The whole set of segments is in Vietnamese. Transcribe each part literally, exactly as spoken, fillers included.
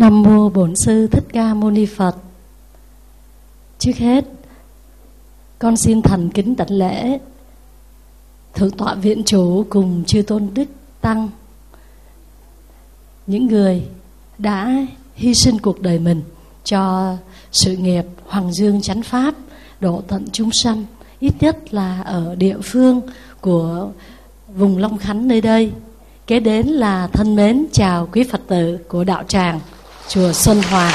Nam mô Bổn Sư Thích Ca Mâu Ni Phật. Trước hết, con xin thành kính đảnh lễ Thượng tọa Viện Chủ cùng chư tôn đức tăng, những người đã hy sinh cuộc đời mình cho sự nghiệp Hoàng Dương Chánh Pháp, độ tận chúng sanh, ít nhất là ở địa phương của vùng Long Khánh nơi đây. Kế đến là thân mến chào quý Phật tử của đạo tràng chùa Xuân Hòa.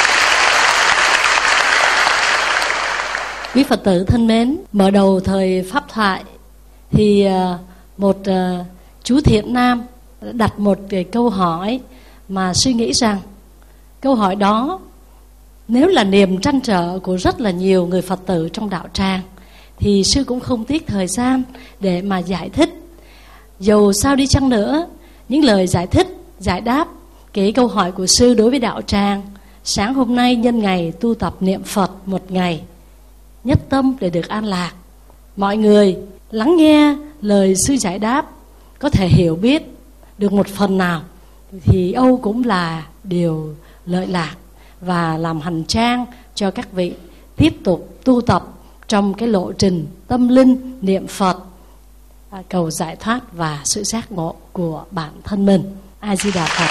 Quý Phật tử thân mến, mở đầu thời Pháp thoại thì một chú Thiện Nam đặt một cái câu hỏi mà suy nghĩ rằng câu hỏi đó nếu là niềm trăn trở của rất là nhiều người Phật tử trong đạo tràng thì sư cũng không tiếc thời gian để mà giải thích. Dầu sao đi chăng nữa, những lời giải thích, giải đáp cái câu hỏi của sư đối với đạo tràng sáng hôm nay nhân ngày tu tập niệm Phật một ngày nhất tâm để được an lạc, mọi người lắng nghe lời sư giải đáp có thể hiểu biết được một phần nào thì âu cũng là điều lợi lạc và làm hành trang cho các vị tiếp tục tu tập trong cái lộ trình tâm linh niệm Phật, cầu giải thoát và sự giác ngộ của bản thân mình. A Di Đà Phật.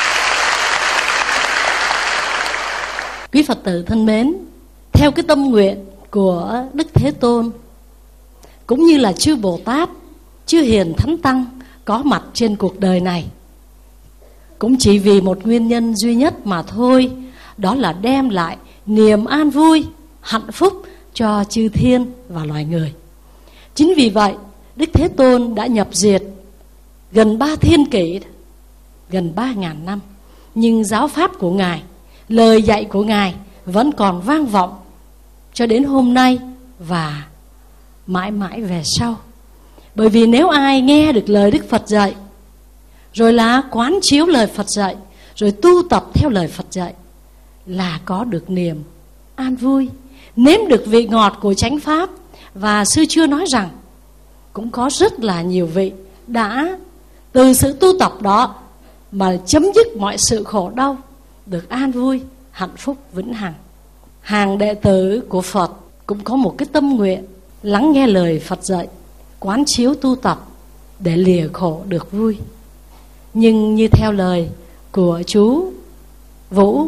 Quý Phật tử thân mến, theo cái tâm nguyện của Đức Thế Tôn cũng như là chư Bồ Tát, chư Hiền Thánh Tăng có mặt trên cuộc đời này cũng chỉ vì một nguyên nhân duy nhất mà thôi, đó là đem lại niềm an vui, hạnh phúc cho chư thiên và loài người. Chính vì vậy Đức Thế Tôn đã nhập diệt gần ba thiên kỷ, gần ba ngàn năm, nhưng giáo pháp của Ngài, lời dạy của Ngài vẫn còn vang vọng cho đến hôm nay và mãi mãi về sau. Bởi vì nếu ai nghe được lời Đức Phật dạy, rồi là quán chiếu lời Phật dạy, rồi tu tập theo lời Phật dạy, là có được niềm an vui, nếm được vị ngọt của chánh pháp. Và sư chưa nói rằng cũng có rất là nhiều vị đã từ sự tu tập đó mà chấm dứt mọi sự khổ đau, được an vui, hạnh phúc vĩnh hằng. Hàng đệ tử của Phật cũng có một cái tâm nguyện lắng nghe lời Phật dạy, quán chiếu tu tập để lìa khổ được vui. Nhưng như theo lời của chú Vũ,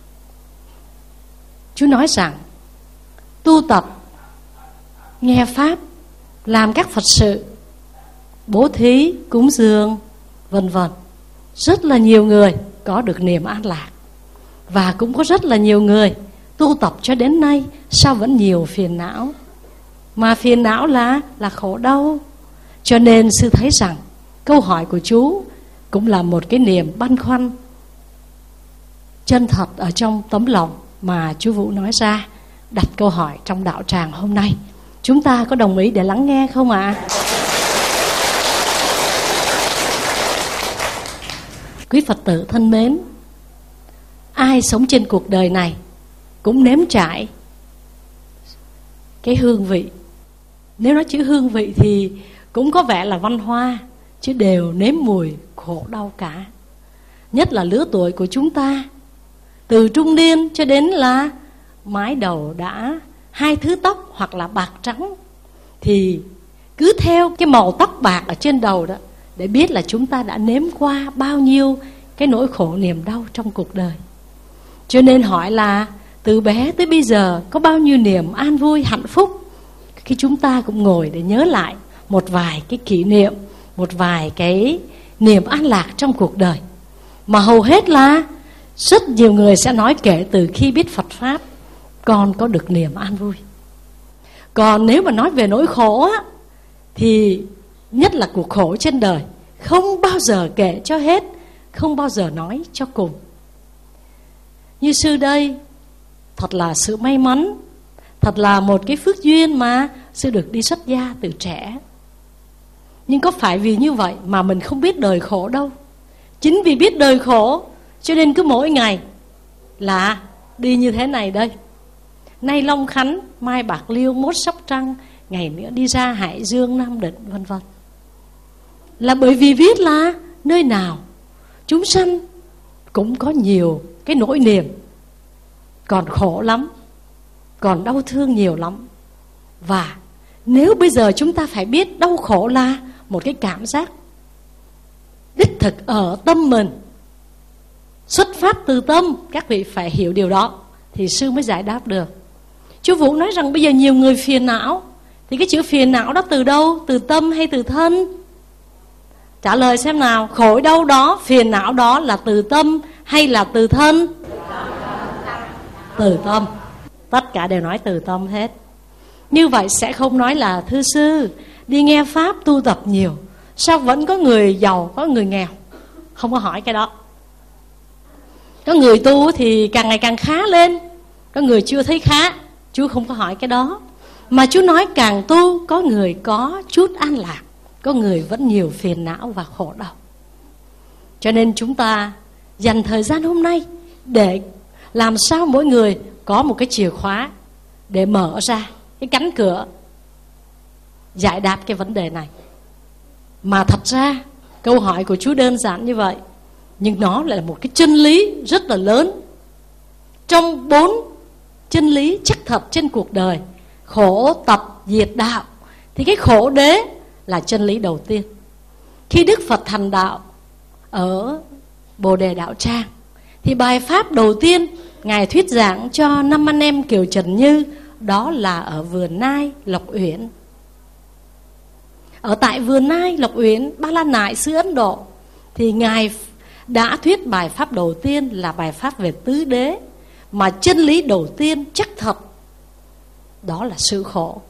chú nói rằng tu tập, nghe pháp, làm các Phật sự, bố thí, cúng dường, vân vân, rất là nhiều người có được niềm an lạc. Và cũng có rất là nhiều người tu tập cho đến nay sao vẫn nhiều phiền não. Mà phiền não là là khổ đau. Cho nên sư thấy rằng câu hỏi của chú cũng là một cái niềm băn khoăn chân thật ở trong tấm lòng mà chú Vũ nói ra, đặt câu hỏi trong đạo tràng hôm nay. Chúng ta có đồng ý để lắng nghe không ạ? À? Quý Phật tử thân mến, ai sống trên cuộc đời này cũng nếm trải cái hương vị. Nếu nói chữ hương vị thì cũng có vẻ là văn hoa, chứ đều nếm mùi khổ đau cả. Nhất là lứa tuổi của chúng ta, từ trung niên cho đến là mái đầu đã hai thứ tóc hoặc là bạc trắng, thì cứ theo cái màu tóc bạc ở trên đầu đó để biết là chúng ta đã nếm qua bao nhiêu cái nỗi khổ niềm đau trong cuộc đời. Cho nên hỏi là từ bé tới bây giờ có bao nhiêu niềm an vui, hạnh phúc, khi chúng ta cũng ngồi để nhớ lại một vài cái kỷ niệm, một vài cái niềm an lạc trong cuộc đời. Mà hầu hết là rất nhiều người sẽ nói kể từ khi biết Phật Pháp con có được niềm an vui. Còn nếu mà nói về nỗi khổ á, thì nhất là cuộc khổ trên đời không bao giờ kể cho hết, không bao giờ nói cho cùng. Như sư đây, thật là sự may mắn, thật là một cái phước duyên mà sư được đi xuất gia từ trẻ. Nhưng có phải vì như vậy mà mình không biết đời khổ đâu. Chính vì biết đời khổ cho nên cứ mỗi ngày là đi như thế này đây. Nay Long Khánh, mai Bạc Liêu, mốt Sóc Trăng, ngày nữa đi ra Hải Dương, Nam Định, vân vân. Là bởi vì biết là nơi nào chúng sanh cũng có nhiều cái nỗi niềm, còn khổ lắm, còn đau thương nhiều lắm. Và nếu bây giờ chúng ta phải biết đau khổ là một cái cảm giác đích thực ở tâm mình, xuất phát từ tâm, các vị phải hiểu điều đó thì sư mới giải đáp được. Chú Vũ nói rằng bây giờ nhiều người phiền não, thì cái chữ phiền não đó từ đâu? Từ tâm hay từ thân? Trả lời xem nào, khổ đau đó, phiền não đó là từ tâm hay là từ thân? Từ tâm. Tất cả đều nói từ tâm hết. Như vậy sẽ không nói là thưa sư, đi nghe Pháp tu tập nhiều, sao vẫn có người giàu, có người nghèo? Không có hỏi cái đó. Có người tu thì càng ngày càng khá lên, có người chưa thấy khá, chú không có hỏi cái đó. Mà chú nói càng tu, có người có chút an lạc, có người vẫn nhiều phiền não và khổ đau. Cho nên chúng ta dành thời gian hôm nay để làm sao mỗi người có một cái chìa khóa để mở ra cái cánh cửa giải đáp cái vấn đề này. Mà thật ra câu hỏi của chú đơn giản như vậy, nhưng nó lại là một cái chân lý rất là lớn. Trong bốn chân lý chắc thật trên cuộc đời, khổ tập diệt đạo, thì cái khổ đế là chân lý đầu tiên. Khi Đức Phật thành đạo ở Bồ Đề Đạo Tràng, thì bài pháp đầu tiên Ngài thuyết giảng cho năm anh em Kiều Trần Như, đó là ở vườn Nai Lộc Uyển. Ở tại vườn Nai Lộc Uyển, Ba La Nại xứ Ấn Độ, thì Ngài đã thuyết bài pháp đầu tiên là bài pháp về tứ đế. Mà chân lý đầu tiên chắc thật, đó là sự khổ.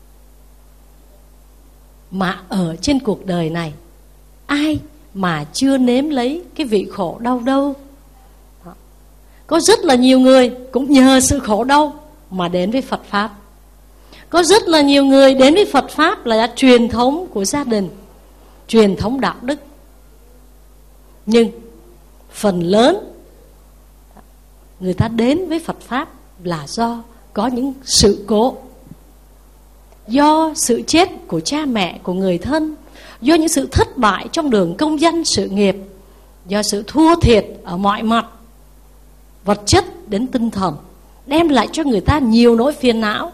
Mà ở trên cuộc đời này, ai mà chưa nếm lấy cái vị khổ đau đâu. Có rất là nhiều người cũng nhờ sự khổ đau mà đến với Phật Pháp. Có rất là nhiều người đến với Phật Pháp là truyền thống của gia đình, truyền thống đạo đức. Nhưng phần lớn người ta đến với Phật Pháp là do có những sự cố, do sự chết của cha mẹ, của người thân, do những sự thất bại trong đường công danh sự nghiệp, do sự thua thiệt ở mọi mặt, vật chất đến tinh thần, đem lại cho người ta nhiều nỗi phiền não.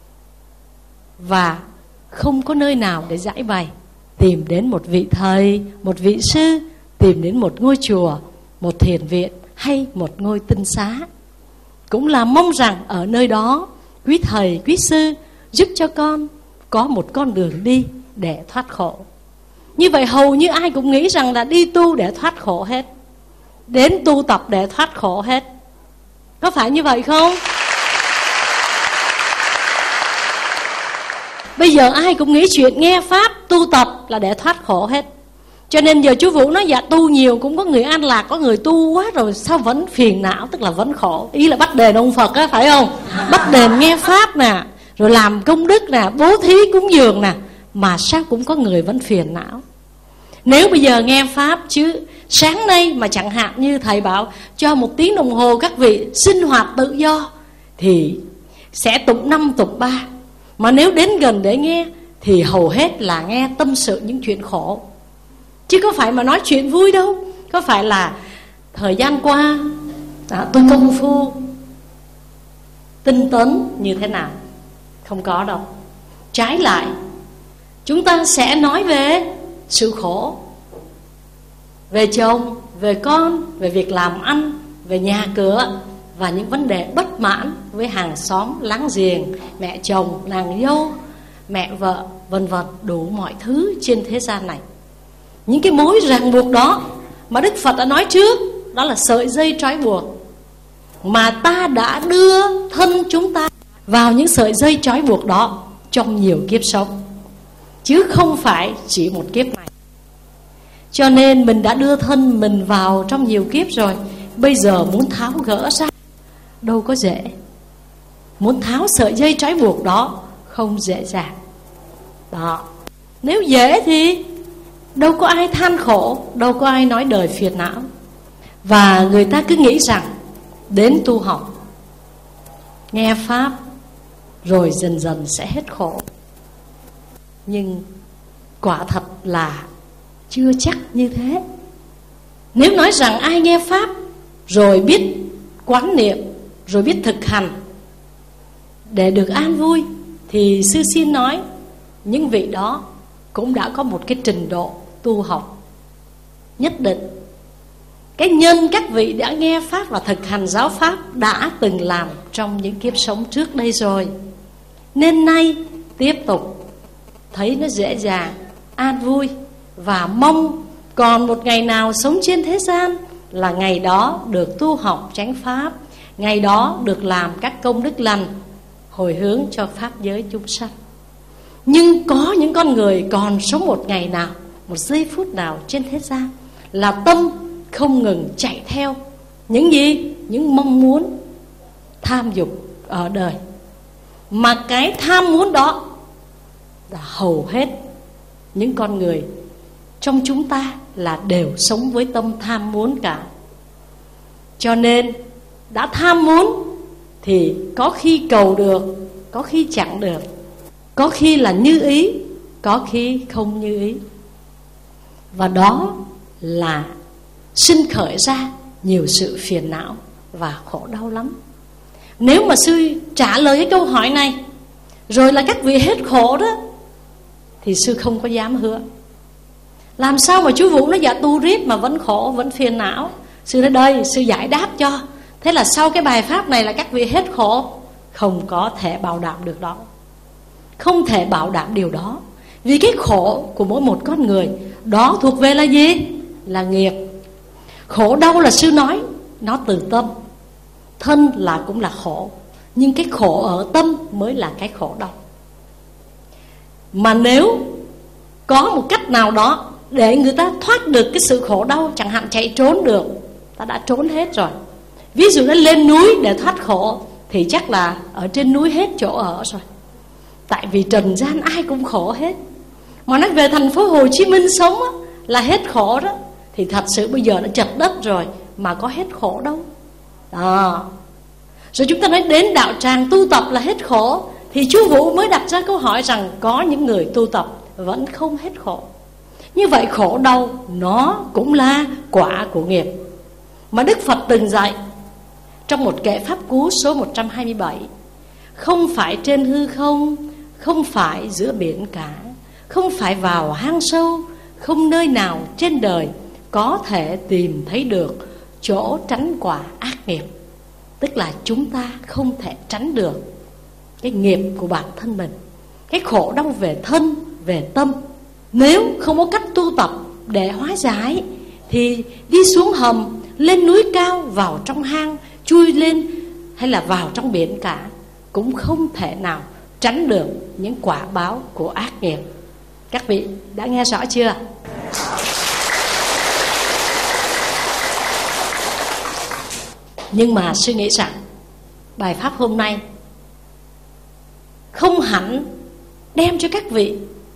Và không có nơi nào để giải bày, tìm đến một vị thầy, một vị sư, tìm đến một ngôi chùa, một thiền viện hay một ngôi tinh xá. Cũng là mong rằng ở nơi đó quý thầy, quý sư giúp cho con có một con đường đi để thoát khổ. Như vậy hầu như ai cũng nghĩ rằng là đi tu để thoát khổ hết, đến tu tập để thoát khổ hết. Có phải như vậy không? Bây giờ ai cũng nghĩ chuyện nghe Pháp, tu tập là để thoát khổ hết. Cho nên giờ chú Vũ nói dạ tu nhiều cũng có người an lạc, có người tu quá rồi sao vẫn phiền não, tức là vẫn khổ. Ý là bắt đền ông Phật á, phải không? Bắt đền nghe Pháp nè, rồi làm công đức nè, bố thí cúng dường nè, mà sao cũng có người vẫn phiền não. Nếu bây giờ nghe Pháp chứ sáng nay mà chẳng hạn như thầy bảo cho một tiếng đồng hồ các vị sinh hoạt tự do, thì sẽ tụng năm tụng ba. Mà nếu đến gần để nghe thì hầu hết là nghe tâm sự những chuyện khổ, chứ có phải mà nói chuyện vui đâu. Có phải là thời gian qua à, tôi công phu tinh tấn như thế nào, không có đâu. Trái lại, chúng ta sẽ nói về sự khổ, về chồng, về con, về việc làm ăn, về nhà cửa, và những vấn đề bất mãn với hàng xóm, láng giềng, mẹ chồng, nàng dâu, mẹ vợ, vân vân, đủ mọi thứ trên thế gian này. Những cái mối ràng buộc đó mà Đức Phật đã nói trước, đó là sợi dây trói buộc, mà ta đã đưa thân chúng ta vào những sợi dây trói buộc đó trong nhiều kiếp sống, chứ không phải chỉ một kiếp này. Cho nên mình đã đưa thân mình vào trong nhiều kiếp rồi, bây giờ muốn tháo gỡ ra đâu có dễ. Muốn tháo sợi dây trói buộc đó không dễ dàng. Đó. Nếu dễ thì đâu có ai than khổ, đâu có ai nói đời phiền não. Và người ta cứ nghĩ rằng đến tu học, nghe Pháp, rồi dần dần sẽ hết khổ. Nhưng quả thật là chưa chắc như thế. Nếu nói rằng ai nghe Pháp rồi biết quán niệm, rồi biết thực hành để được an vui, thì sư xin nói những vị đó cũng đã có một cái trình độ tu học nhất định. Cái nhân các vị đã nghe Pháp và thực hành giáo Pháp đã từng làm trong những kiếp sống trước đây rồi, nên nay tiếp tục thấy nó dễ dàng, an vui, và mong còn một ngày nào sống trên thế gian là ngày đó được tu học chánh Pháp, ngày đó được làm các công đức lành hồi hướng cho Pháp giới chúng sanh. Nhưng có những con người còn sống một ngày nào, một giây phút nào trên thế gian là tâm không ngừng chạy theo những gì? Những mong muốn, tham dục ở đời. Mà cái tham muốn đó là hầu hết những con người trong chúng ta là đều sống với tâm tham muốn cả. Cho nên đã tham muốn thì có khi cầu được, có khi chẳng được, có khi là như ý, có khi không như ý. Và đó là sinh khởi ra nhiều sự phiền não và khổ đau lắm. Nếu mà sư trả lời cái câu hỏi này rồi là các vị hết khổ đó, thì sư không có dám hứa. Làm sao mà chú Vũ nó dạ tu riết mà vẫn khổ, vẫn phiền não? Sư nói đây, sư giải đáp cho. Thế là sau cái bài pháp này là các vị hết khổ? Không có thể bảo đảm được đó. Không thể bảo đảm điều đó. Vì cái khổ của mỗi một con người đó thuộc về là gì? Là nghiệp. Khổ đau là sư nói nó từ tâm. Thân là cũng là khổ, nhưng cái khổ ở tâm mới là cái khổ đau. Mà nếu có một cách nào đó để người ta thoát được cái sự khổ đau, chẳng hạn chạy trốn được, ta đã trốn hết rồi. Ví dụ nó lên núi để thoát khổ thì chắc là ở trên núi hết chỗ ở rồi. Tại vì trần gian ai cũng khổ hết. Mà nói về thành phố Hồ Chí Minh sống á, là hết khổ đó, thì thật sự bây giờ nó chật đất rồi mà có hết khổ đâu. Đó. Rồi chúng ta nói đến đạo tràng tu tập là hết khổ, thì chú Vũ mới đặt ra câu hỏi rằng có những người tu tập vẫn không hết khổ. Như vậy khổ đau nó cũng là quả của nghiệp. Mà Đức Phật từng dạy trong một kệ Pháp Cú số một trăm hai mươi bảy: không phải trên hư không, không phải giữa biển cả, không phải vào hang sâu, không nơi nào trên đời có thể tìm thấy được chỗ tránh quả ác nghiệp. Tức là chúng ta không thể tránh được cái nghiệp của bản thân mình, cái khổ đau về thân, về tâm. Nếu không có cách tu tập để hóa giải thì đi xuống hầm, lên núi cao, vào trong hang, chui lên hay là vào trong biển cả cũng không thể nào tránh được những quả báo của ác nghiệp. Các vị đã nghe rõ chưa? Nhưng mà suy nghĩ rằng bài pháp hôm nay không hẳn đem cho các vị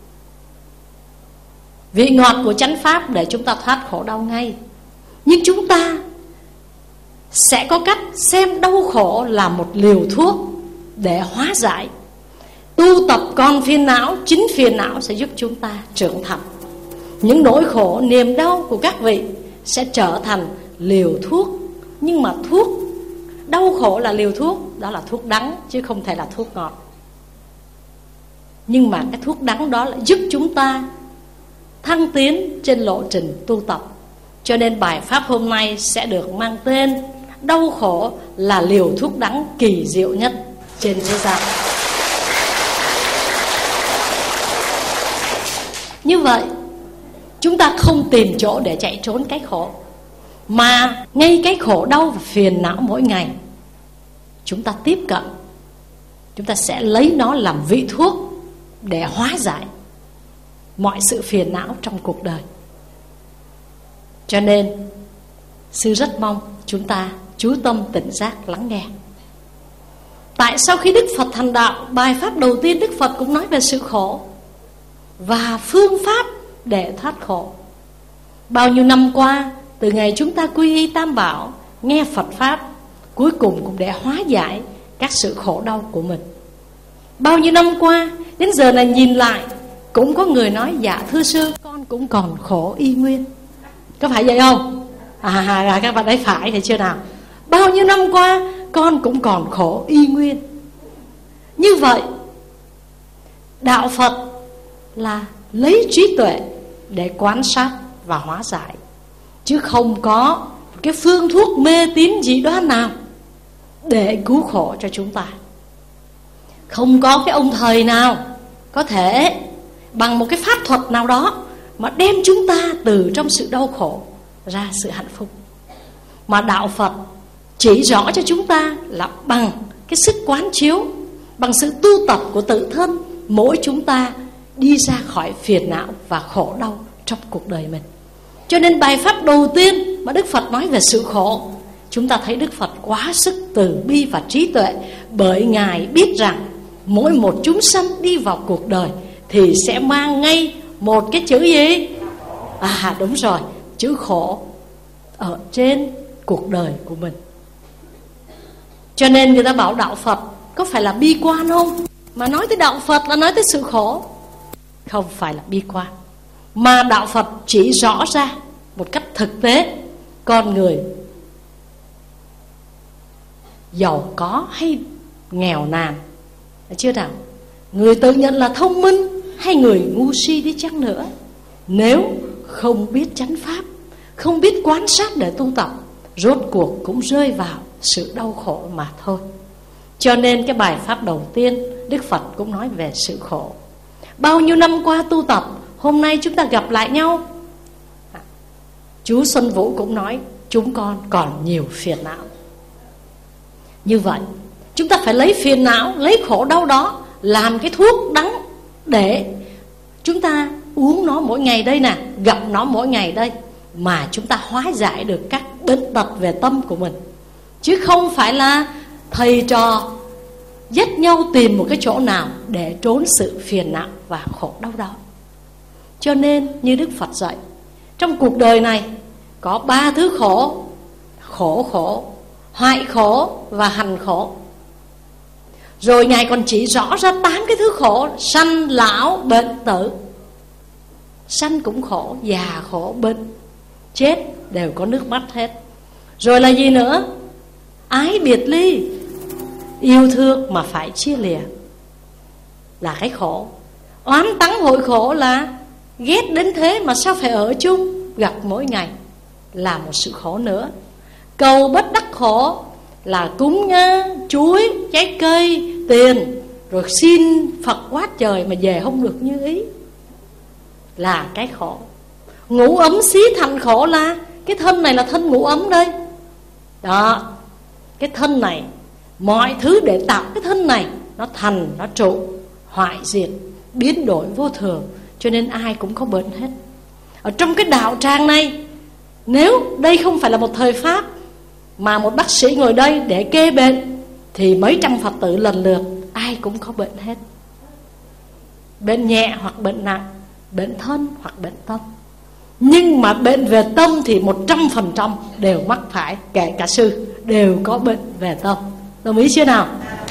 vị ngọt của chánh pháp để chúng ta thoát khổ đau ngay. Nhưng chúng ta sẽ có cách xem đau khổ là một liều thuốc để hóa giải. Tu tập còn phiền não, chính phiền não sẽ giúp chúng ta trưởng thành. Những nỗi khổ, niềm đau của các vị sẽ trở thành liều thuốc. Nhưng mà thuốc đau khổ là liều thuốc, đó là thuốc đắng chứ không thể là thuốc ngọt. Nhưng mà cái thuốc đắng đó là giúp chúng ta thăng tiến trên lộ trình tu tập. Cho nên bài pháp hôm nay sẽ được mang tên đau khổ là liều thuốc đắng kỳ diệu nhất trên thế gian. Như vậy chúng ta không tìm chỗ để chạy trốn cái khổ, mà ngay cái khổ đau và phiền não mỗi ngày chúng ta tiếp cận, chúng ta sẽ lấy nó làm vị thuốc để hóa giải mọi sự phiền não trong cuộc đời. Cho nên sư rất mong chúng ta chú tâm tỉnh giác lắng nghe. Tại sao khi Đức Phật thành đạo, bài pháp đầu tiên Đức Phật cũng nói về sự khổ và phương pháp để thoát khổ. Bao nhiêu năm qua, từ ngày chúng ta quy y Tam Bảo, nghe Phật pháp, cuối cùng cũng để hóa giải các sự khổ đau của mình. Bao nhiêu năm qua, đến giờ này nhìn lại, cũng có người nói: dạ thưa sư, con cũng còn khổ y nguyên. Có phải vậy không? À, à các bạn thấy phải thì chưa nào? Bao nhiêu năm qua con cũng còn khổ y nguyên. Như vậy đạo Phật là lấy trí tuệ để quan sát và hóa giải, chứ không có cái phương thuốc mê tín dị đoan nào để cứu khổ cho chúng ta. Không có cái ông thầy nào có thể bằng một cái pháp thuật nào đó mà đem chúng ta từ trong sự đau khổ ra sự hạnh phúc. Mà đạo Phật chỉ rõ cho chúng ta là bằng cái sức quán chiếu, bằng sự tu tập của tự thân, mỗi chúng ta đi ra khỏi phiền não và khổ đau trong cuộc đời mình. Cho nên bài pháp đầu tiên mà Đức Phật nói về sự khổ, chúng ta thấy Đức Phật quá sức từ bi và trí tuệ, bởi Ngài biết rằng mỗi một chúng sanh đi vào cuộc đời thì sẽ mang ngay một cái chữ gì? À đúng rồi, chữ khổ ở trên cuộc đời của mình. Cho nên người ta bảo đạo Phật có phải là bi quan không? Mà nói tới đạo Phật là nói tới sự khổ. Không phải là bi quan, mà đạo Phật chỉ rõ ra một cách thực tế con người giàu có hay nghèo nàn, chưa nào, người tự nhận là thông minh hay người ngu si đi chăng nữa, nếu không biết chánh pháp, không biết quan sát để tu tập, rốt cuộc cũng rơi vào sự đau khổ mà thôi. Cho nên cái bài pháp đầu tiên Đức Phật cũng nói về sự khổ. Bao nhiêu năm qua tu tập, hôm nay chúng ta gặp lại nhau. Chú Xuân Vũ cũng nói chúng con còn nhiều phiền não. Như vậy chúng ta phải lấy phiền não, lấy khổ đau đó làm cái thuốc đắng để chúng ta uống nó mỗi ngày đây nè, gặp nó mỗi ngày đây, mà chúng ta hóa giải được các bệnh tật về tâm của mình. Chứ không phải là thầy trò dắt nhau tìm một cái chỗ nào để trốn sự phiền não và khổ đau đó. Cho nên như Đức Phật dạy, trong cuộc đời này có ba thứ khổ: khổ khổ, hoại khổ và hành khổ. Rồi Ngài còn chỉ rõ ra tám cái thứ khổ: sanh, lão, bệnh, tử. Sanh cũng khổ, già khổ, bệnh, chết đều có nước mắt hết. Rồi là gì nữa? Ái biệt ly, yêu thương mà phải chia lìa là cái khổ. Oán tắng hội khổ là ghét đến thế mà sao phải ở chung, gặp mỗi ngày là một sự khổ nữa. Cầu bất đắc khổ là cúng nhá, chuối, trái cây, tiền, rồi xin Phật quá trời mà về không được như ý, là cái khổ. Ngủ ấm xí thành khổ là cái thân này là thân ngủ ấm đây. Đó, cái thân này, mọi thứ để tạo cái thân này nó thành, nó trụ, hoại diệt, biến đổi vô thường. Cho nên ai cũng có bệnh hết. Ở trong cái đạo tràng này, nếu đây không phải là một thời pháp mà một bác sĩ ngồi đây để kê bệnh, thì mấy trăm Phật tử lần lượt ai cũng có bệnh hết. Bệnh nhẹ hoặc bệnh nặng, bệnh thân hoặc bệnh tâm. Nhưng mà bệnh về tâm thì một trăm phần trăm đều mắc phải, kể cả sư đều có bệnh về tâm. Đồng ý chưa nào?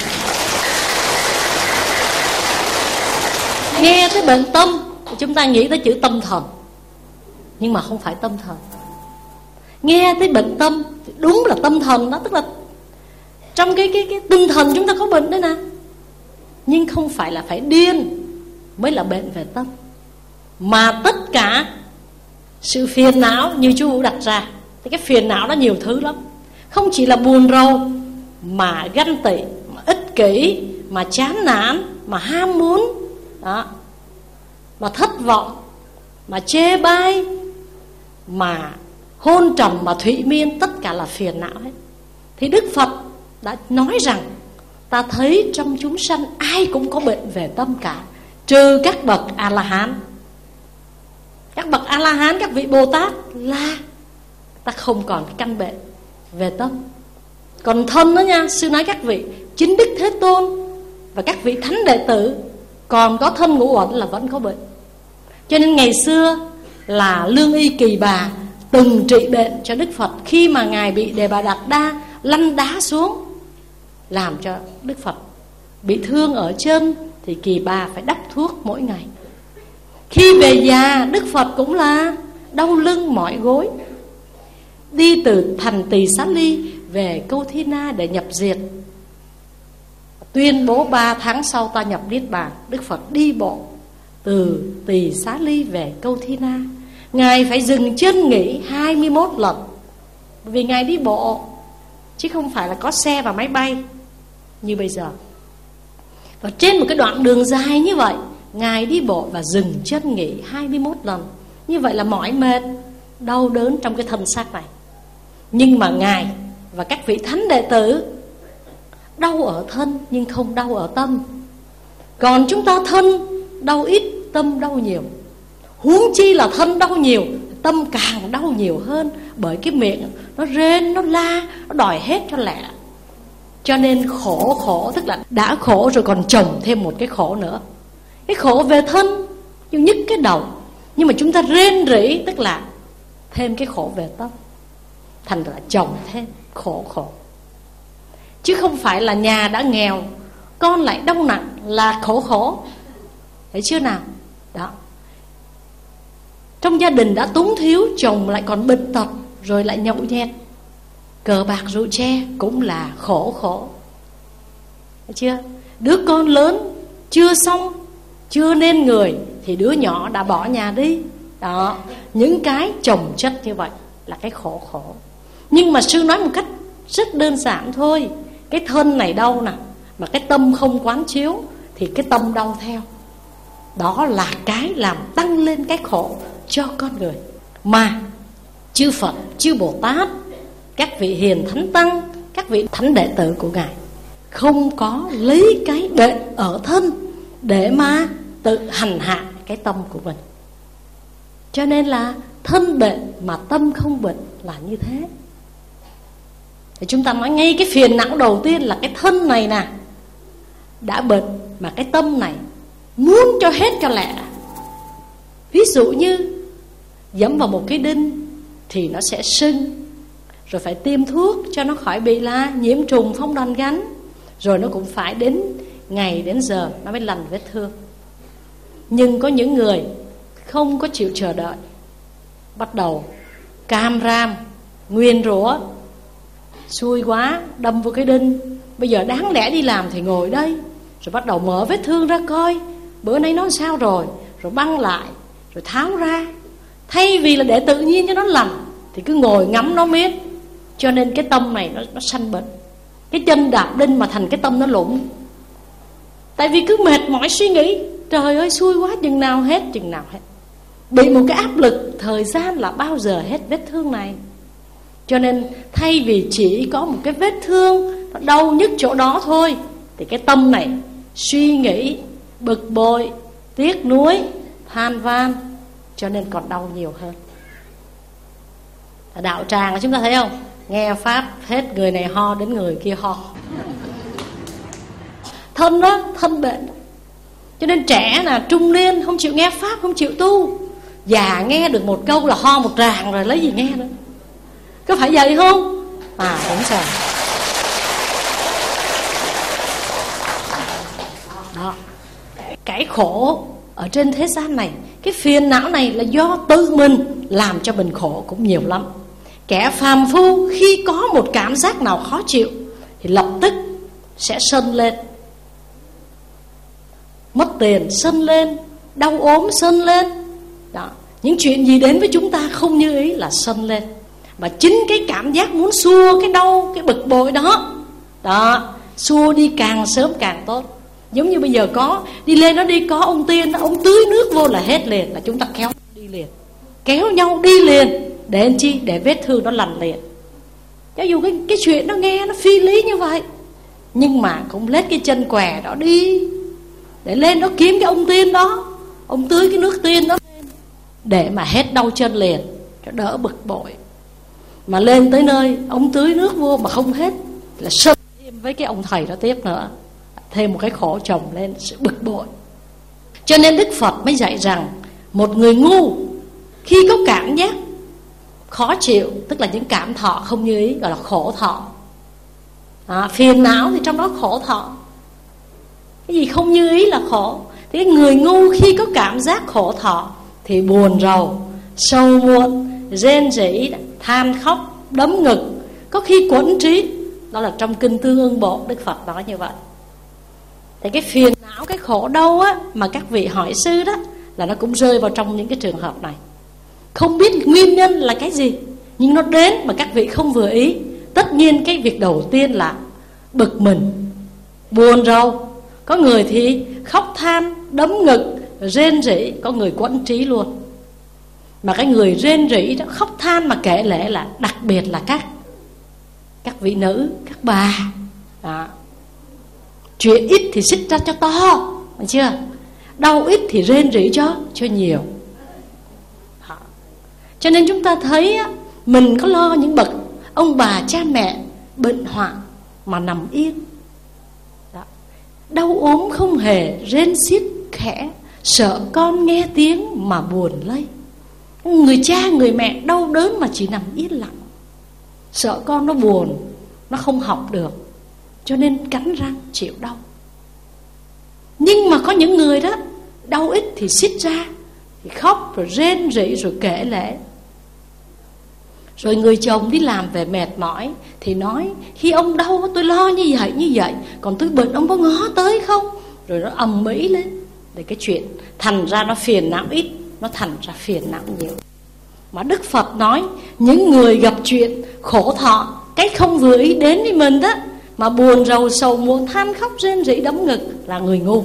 Nghe tới bệnh tâm chúng ta nghĩ tới chữ tâm thần, nhưng mà không phải tâm thần. Nghe tới bệnh tâm đúng là tâm thần đó, tức là trong cái, cái, cái tinh thần chúng ta có bệnh đấy nè. Nhưng không phải là phải điên mới là bệnh về tâm, mà tất cả sự phiền não như chú Vũ đặt ra, thì cái phiền não nó nhiều thứ lắm. Không chỉ là buồn rầu, mà ganh tị, mà ích kỷ, mà chán nản, mà ham muốn đó, mà thất vọng, mà chê bai, mà hôn trầm, mà thụy miên, tất cả là phiền não hết. Thì Đức Phật đã nói rằng ta thấy trong chúng sanh ai cũng có bệnh về tâm cả, trừ các bậc A-la-hán. Các bậc A-la-hán, các vị Bồ Tát là ta không còn cái căn bệnh về tâm. Còn thân đó nha, sư nói các vị chính Đức Thế Tôn và các vị thánh đệ tử còn có thân ngũ uẩn là vẫn có bệnh. Cho nên ngày xưa là Lương Y Kỳ Bà từng trị bệnh cho Đức Phật. Khi mà Ngài bị Đề Bà Đạt Đa lăn đá xuống, làm cho Đức Phật bị thương ở chân, thì Kỳ Bà phải đắp thuốc mỗi ngày. Khi về già, Đức Phật cũng là đau lưng mỏi gối. Đi từ thành Tỳ Xá Ly về Câu Thi Na để nhập diệt, tuyên bố ba tháng sau ta nhập Niết Bàn. Đức Phật đi bộ từ Tỳ Xá Ly về Câu Thi Na. Ngài phải dừng chân nghỉ hai mươi mốt lần, vì Ngài đi bộ, chứ không phải là có xe và máy bay như bây giờ. Và trên một cái đoạn đường dài như vậy, Ngài đi bộ và dừng chân nghỉ hai mươi mốt lần. Như vậy là mỏi mệt, đau đớn trong cái thân xác này. Nhưng mà Ngài và các vị thánh đệ tử đau ở thân nhưng không đau ở tâm. Còn chúng ta thân đau ít, tâm đau nhiều. Huống chi là thân đau nhiều, tâm càng đau nhiều hơn. Bởi cái miệng nó rên, nó la, nó đòi hết cho lẹ. Cho nên khổ khổ tức là đã khổ rồi còn chồng thêm một cái khổ nữa. Cái khổ về thân nhưng nhức cái đầu, nhưng mà chúng ta rên rỉ tức là thêm cái khổ về tâm. Thành ra chồng thêm khổ khổ. Chứ không phải là nhà đã nghèo, con lại đau nặng là khổ khổ. Thấy chưa nào? Đó. Trong gia đình đã túng thiếu, chồng lại còn bệnh tật, rồi lại nhậu nhẹt, cờ bạc rượu che, cũng là khổ khổ. Thấy chưa? Đứa con lớn chưa xong, chưa nên người, thì đứa nhỏ đã bỏ nhà đi. Đó. Những cái chồng chất như vậy là cái khổ khổ. Nhưng mà sư nói một cách rất đơn giản thôi. Cái thân này đau nè, mà cái tâm không quán chiếu thì cái tâm đau theo. Đó là cái làm tăng lên cái khổ cho con người. Mà chư Phật, chư Bồ Tát, các vị hiền thánh tăng, các vị thánh đệ tử của Ngài không có lấy cái bệnh ở thân để mà tự hành hạ cái tâm của mình. Cho nên là thân bệnh mà tâm không bệnh là như thế. Thì chúng ta nói ngay cái phiền não đầu tiên là cái thân này nè đã bệnh, mà cái tâm này muốn cho hết cho lẹ. Ví dụ như dẫm vào một cái đinh thì nó sẽ sưng, rồi phải tiêm thuốc cho nó khỏi bị là nhiễm trùng phong đòn gánh, rồi nó cũng phải đến ngày đến giờ nó mới lành vết thương. Nhưng có những người không có chịu chờ đợi, bắt đầu cam ram, nguyền rủa, xui quá, đâm vô cái đinh. Bây giờ đáng lẽ đi làm thì ngồi đây, rồi bắt đầu mở vết thương ra coi bữa nay nó sao rồi, rồi băng lại, rồi tháo ra. Thay vì là để tự nhiên cho nó lành thì cứ ngồi ngắm nó miết. Cho nên cái tâm này nó, nó sanh bệnh. Cái chân đạp đinh mà thành cái tâm nó lủng. Tại vì cứ mệt mỏi suy nghĩ, trời ơi xui quá, chừng nào hết, chừng nào hết. Bị một cái áp lực thời gian là bao giờ hết vết thương này. Cho nên thay vì chỉ có một cái vết thương nó đau nhức chỗ đó thôi, thì cái tâm này suy nghĩ, bực bội, tiếc nuối, than van, cho nên còn đau nhiều hơn. Ở đạo tràng chúng ta thấy không? Nghe pháp hết người này ho đến người kia ho. Thân đó, thân bệnh. Cho nên trẻ là trung niên không chịu nghe pháp, không chịu tu. Già nghe được một câu là ho một tràng rồi lấy gì nghe nữa. Có phải vậy không? À đúng rồi. Đó. Cái khổ ở trên thế gian này, cái phiền não này là do tự mình làm cho mình khổ cũng nhiều lắm. Kẻ phàm phu khi có một cảm giác nào khó chịu thì lập tức sẽ sân lên. Mất tiền sân lên, đau ốm sân lên. Đó. Những chuyện gì đến với chúng ta không như ý là sân lên. Mà chính cái cảm giác muốn xua cái đau, cái bực bội đó, đó, xua đi càng sớm càng tốt. Giống như bây giờ có đi lên nó đi, có ông tiên đó, ông tưới nước vô là hết liền, là chúng ta kéo đi liền, kéo nhau đi liền. Để làm chi? Để vết thương nó lành liền. Cho dù cái, cái chuyện nó nghe nó phi lý như vậy, nhưng mà cũng lết cái chân què đó đi, để lên nó kiếm cái ông tiên đó, ông tưới cái nước tiên đó lên, để mà hết đau chân liền, cho đỡ bực bội. Mà lên tới nơi ông tưới nước vô mà không hết là sân thêm với cái ông thầy đó tiếp nữa, thêm một cái khổ chồng lên, sự bực bội. Cho nên Đức Phật mới dạy rằng một người ngu khi có cảm giác khó chịu, tức là những cảm thọ không như ý, gọi là khổ thọ. À, phiền não thì trong đó khổ thọ. Cái gì không như ý là khổ. Thì cái người ngu khi có cảm giác khổ thọ thì buồn rầu, sầu muộn, rên rỉ, than khóc, đấm ngực, có khi quẫn trí. Đó là trong Kinh Tương Ưng Bộ Đức Phật nói như vậy. Thì cái phiền não, cái khổ đau á, mà các vị hỏi sư đó, là nó cũng rơi vào trong những cái trường hợp này. Không biết nguyên nhân là cái gì, nhưng nó đến mà các vị không vừa ý. Tất nhiên cái việc đầu tiên là bực mình, buồn rầu. Có người thì khóc than, đấm ngực, rên rỉ. Có người quẫn trí luôn. Mà cái người rên rỉ đó, khóc than mà kể lể là đặc biệt là các Các vị nữ, các bà đó. Chuyện ít thì xích ra cho to, thấy chưa? Đau ít thì rên rỉ cho cho nhiều. Đó. Cho nên chúng ta thấy á, mình có lo những bậc ông bà cha mẹ bệnh hoạn mà nằm yên đó. Đau ốm không hề rên xiết khẽ, sợ con nghe tiếng mà buồn lây. Người cha người mẹ đau đớn mà chỉ nằm yên lặng, sợ con nó buồn, nó không học được, cho nên cắn răng chịu đau. Nhưng mà có những người đó, đau ít thì xít ra, thì khóc rồi rên rỉ rồi kể lể. Rồi người chồng đi làm về mệt mỏi thì nói: khi ông đau tôi lo như vậy như vậy, còn tôi bệnh ông có ngó tới không? Rồi nó ầm ĩ lên. Để cái chuyện thành ra nó phiền não ít, nó thành ra phiền não nhiều. Mà Đức Phật nói những người gặp chuyện khổ thọ, cái không vừa ý đến với mình đó, mà buồn rầu sầu muộn than khóc rên rỉ đấm ngực là người ngu.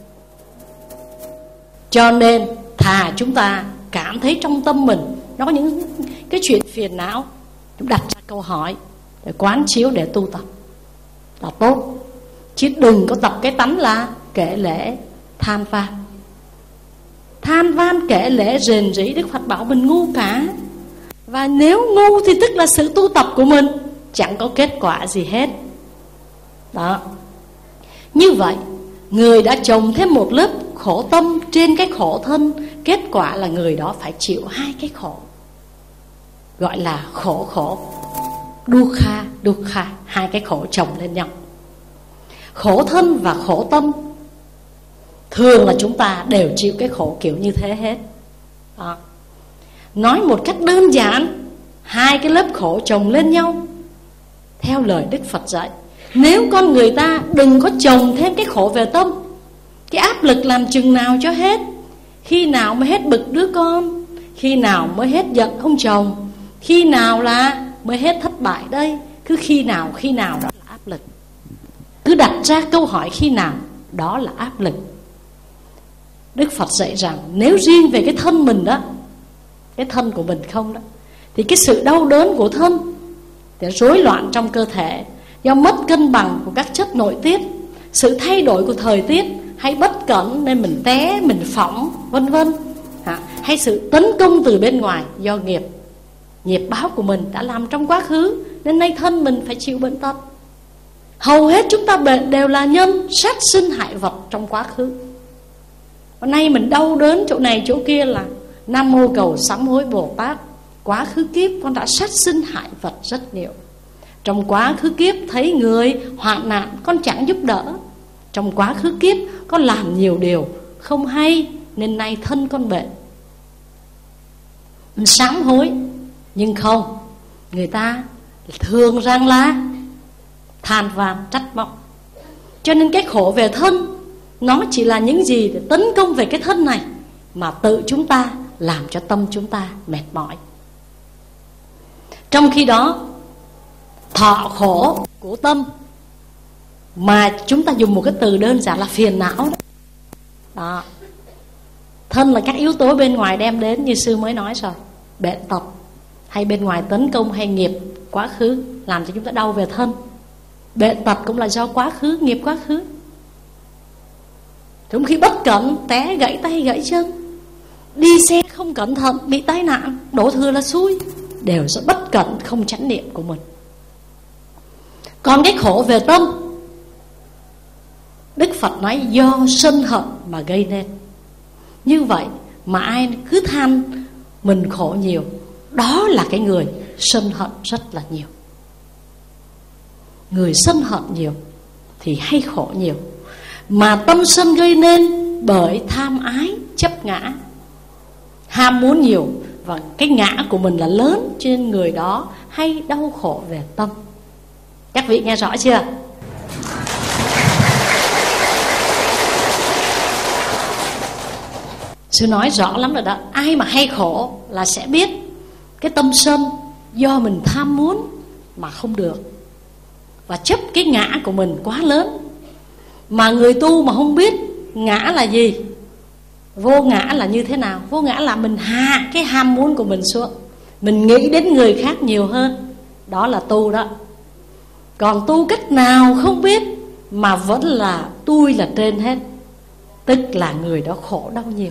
Cho nên thà chúng ta cảm thấy trong tâm mình nó có những cái chuyện phiền não, chúng đặt ra câu hỏi để quán chiếu, để tu tập là tốt. Chứ đừng có tập cái tánh là kể lể than van. Than van kể lể rền rỉ, Đức Phật bảo mình ngu cả. Và nếu ngu thì tức là sự tu tập của mình chẳng có kết quả gì hết. Đó. Như vậy, người đã trồng thêm một lớp khổ tâm trên cái khổ thân, kết quả là người đó phải chịu hai cái khổ, gọi là khổ khổ, dukkha dukkha, hai cái khổ chồng lên nhau. Khổ thân và khổ tâm, thường là chúng ta đều chịu cái khổ kiểu như thế hết. Đó. Nói một cách đơn giản, hai cái lớp khổ chồng lên nhau. Theo lời Đức Phật dạy, nếu con người ta đừng có chồng thêm cái khổ về tâm, cái áp lực làm chừng nào cho hết. Khi nào mới hết bực đứa con, khi nào mới hết giận ông chồng, khi nào là mới hết thất bại đây. Cứ khi nào khi nào đó là áp lực. Cứ đặt ra câu hỏi khi nào, đó là áp lực. Đức Phật dạy rằng nếu riêng về cái thân mình đó, cái thân của mình không đó, thì cái sự đau đớn của thân, thì rối loạn trong cơ thể do mất cân bằng của các chất nội tiết, sự thay đổi của thời tiết, hay bất cẩn nên mình té, mình phỏng, vân vân, hay sự tấn công từ bên ngoài do nghiệp, nghiệp báo của mình đã làm trong quá khứ, nên nay thân mình phải chịu bệnh tật. Hầu hết chúng ta bệnh đều là nhân sát sinh hại vật trong quá khứ. Hôm nay mình đau đớn chỗ này chỗ kia là Nam Mô Cầu Sám Hối Bồ Tát, quá khứ kiếp con đã sát sinh hại vật rất nhiều. Trong quá khứ kiếp thấy người hoạn nạn con chẳng giúp đỡ. Trong quá khứ kiếp con làm nhiều điều không hay, nên nay thân con bệnh. Mình sám hối, nhưng không, người ta thường rằng là than van trách móc. Cho nên cái khổ về thân, nó chỉ là những gì để tấn công về cái thân này, mà tự chúng ta làm cho tâm chúng ta mệt mỏi. Trong khi đó, thọ khổ của tâm, mà chúng ta dùng một cái từ đơn giản là phiền não đó. Đó. Thân là các yếu tố bên ngoài đem đến, như sư mới nói rồi, bệnh tật hay bên ngoài tấn công hay nghiệp quá khứ làm cho chúng ta đau về thân. Bệnh tật cũng là do quá khứ, nghiệp quá khứ. Trong khi bất cẩn té gãy tay gãy chân, đi xe không cẩn thận bị tai nạn, đổ thừa là xui, đều do bất cẩn không chánh niệm của mình. Còn cái khổ về tâm, Đức Phật nói do sân hận mà gây nên. Như vậy mà ai cứ than mình khổ nhiều, đó là cái người sân hận rất là nhiều. Người sân hận nhiều thì hay khổ nhiều. Mà tâm sân gây nên bởi tham ái chấp ngã, ham muốn nhiều, và cái ngã của mình là lớn, cho nên người đó hay đau khổ về tâm. Các vị nghe rõ chưa? Sư nói rõ lắm rồi đó. Ai mà hay khổ là sẽ biết cái tâm sân do mình tham muốn mà không được, và chấp cái ngã của mình quá lớn. Mà người tu mà không biết ngã là gì, vô ngã là như thế nào. Vô ngã là mình hạ cái ham muốn của mình xuống, mình nghĩ đến người khác nhiều hơn. Đó là tu đó. Còn tu cách nào không biết mà vẫn là tôi là trên hết, tức là người đó khổ đau nhiều.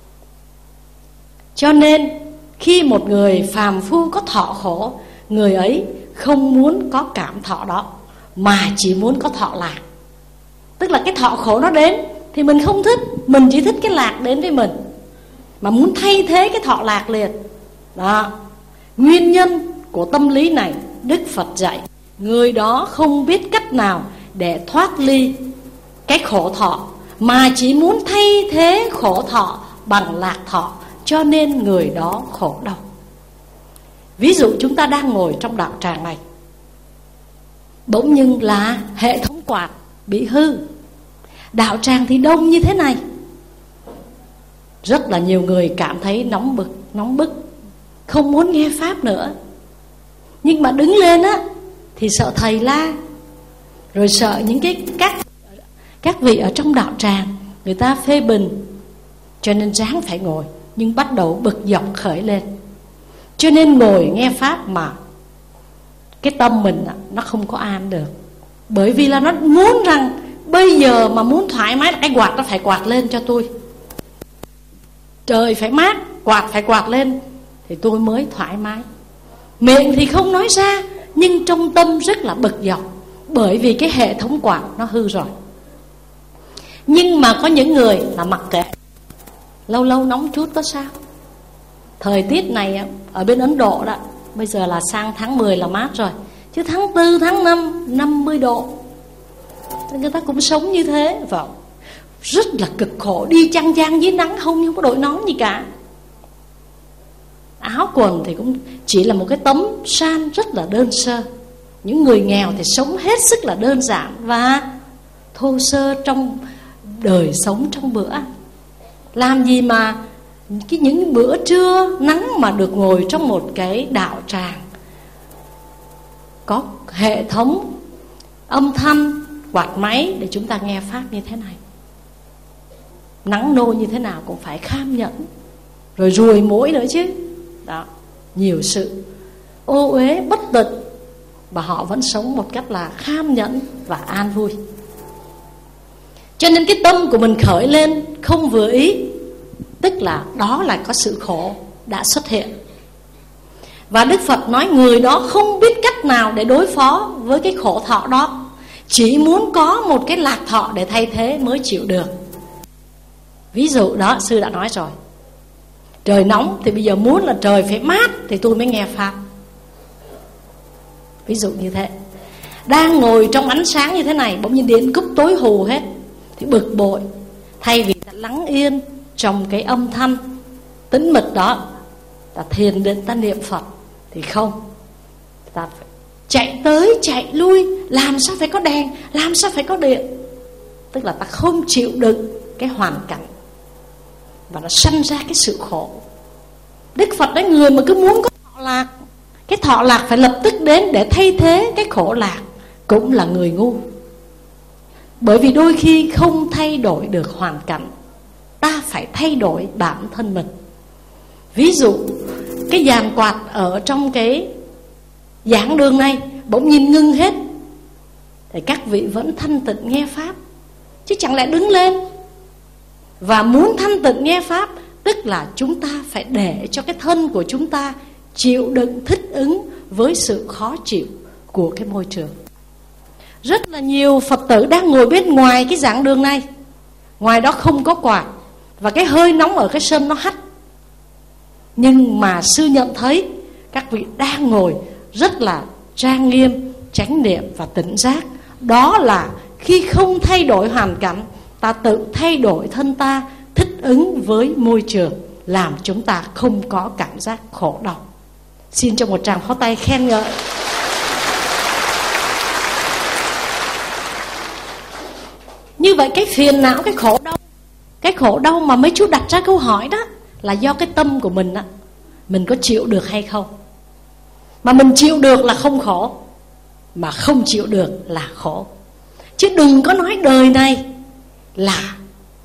Cho nên khi một người phàm phu có thọ khổ, người ấy không muốn có cảm thọ đó, mà chỉ muốn có thọ lạc. Tức là cái thọ khổ nó đến thì mình không thích, mình chỉ thích cái lạc đến với mình, mà muốn thay thế cái thọ lạc liền. Đó. Nguyên nhân của tâm lý này, Đức Phật dạy người đó không biết cách nào để thoát ly cái khổ thọ, mà chỉ muốn thay thế khổ thọ bằng lạc thọ, cho nên người đó khổ đau. Ví dụ chúng ta đang ngồi trong đạo tràng này, bỗng nhưng là hệ thống quạt bị hư, đạo tràng thì đông như thế này, rất là nhiều người cảm thấy nóng bực, nóng bức, không muốn nghe pháp nữa. Nhưng mà đứng lên á thì sợ thầy la, rồi sợ những cái các các vị ở trong đạo tràng người ta phê bình, cho nên ráng phải ngồi. Nhưng bắt đầu bực dọc khởi lên, cho nên ngồi nghe pháp mà cái tâm mình nó không có an được. Bởi vì là nó muốn rằng bây giờ mà muốn thoải mái, cái quạt nó phải quạt lên cho tôi, trời phải mát, quạt phải quạt lên thì tôi mới thoải mái. Miệng thì không nói ra, nhưng trong tâm rất là bực dọc, bởi vì cái hệ thống quạt nó hư rồi. Nhưng mà có những người là mặc kệ, lâu lâu nóng chút có sao. Thời tiết này ở bên Ấn Độ đó, bây giờ là sang tháng mười là mát rồi, chứ tháng tư, tháng năm năm mươi độ. Người ta cũng sống như thế, và rất là cực khổ, đi chang chang dưới nắng, không không có đội nón gì cả. Áo quần thì cũng chỉ là một cái tấm san rất là đơn sơ. Những người nghèo thì sống hết sức là đơn giản và thô sơ trong đời sống, trong bữa ăn. Làm gì mà cái những bữa trưa nắng mà được ngồi trong một cái đạo tràng có hệ thống âm thanh, quạt máy để chúng ta nghe pháp như thế này. Nắng nôi như thế nào cũng phải kham nhẫn, rồi ruồi muỗi nữa chứ. Đó, nhiều sự ô uế bất tịnh, và họ vẫn sống một cách là kham nhẫn và an vui. Cho nên cái tâm của mình khởi lên không vừa ý, tức là đó là có sự khổ đã xuất hiện. Và Đức Phật nói người đó không biết cách nào để đối phó với cái khổ thọ đó, chỉ muốn có một cái lạc thọ để thay thế mới chịu được. Ví dụ đó, sư đã nói rồi, trời nóng thì bây giờ muốn là trời phải mát thì tôi mới nghe pháp. Ví dụ như thế. Đang ngồi trong ánh sáng như thế này, bỗng nhiên điện cúp tối hù hết thì bực bội. Thay vì ta lắng yên trong cái âm thanh tĩnh mịch đó, ta thiền định, ta niệm Phật, thì không, ta phải chạy tới chạy lui, làm sao phải có đèn, làm sao phải có điện. Tức là ta không chịu đựng cái hoàn cảnh, và nó sanh ra cái sự khổ. Đức Phật nói người mà cứ muốn có thọ lạc, cái thọ lạc phải lập tức đến để thay thế cái khổ lạc, cũng là người ngu. Bởi vì đôi khi không thay đổi được hoàn cảnh, ta phải thay đổi bản thân mình. Ví dụ cái dàn quạt ở trong cái giảng đường này bỗng nhiên ngưng hết, thì các vị vẫn thanh tịnh nghe pháp, chứ chẳng lẽ đứng lên. Và muốn thanh tịnh nghe pháp, tức là chúng ta phải để cho cái thân của chúng ta chịu đựng, thích ứng với sự khó chịu của cái môi trường. Rất là nhiều Phật tử đang ngồi bên ngoài cái giảng đường này, ngoài đó không có quạt, và cái hơi nóng ở cái sân nó hắt. Nhưng mà sư nhận thấy các vị đang ngồi rất là trang nghiêm, chánh niệm và tỉnh giác. Đó là khi không thay đổi hoàn cảnh, ta tự thay đổi thân ta, thích ứng với môi trường. làm chúng ta không có cảm giác khổ đau. Xin cho một tràng pháo tay khen ngợi. Như vậy cái phiền não, cái khổ đau, cái khổ đau mà mấy chú đặt ra câu hỏi đó là do cái tâm của mình á, mình có chịu được hay không. Mà mình chịu được là không khổ, mà không chịu được là khổ. Chứ đừng có nói đời này là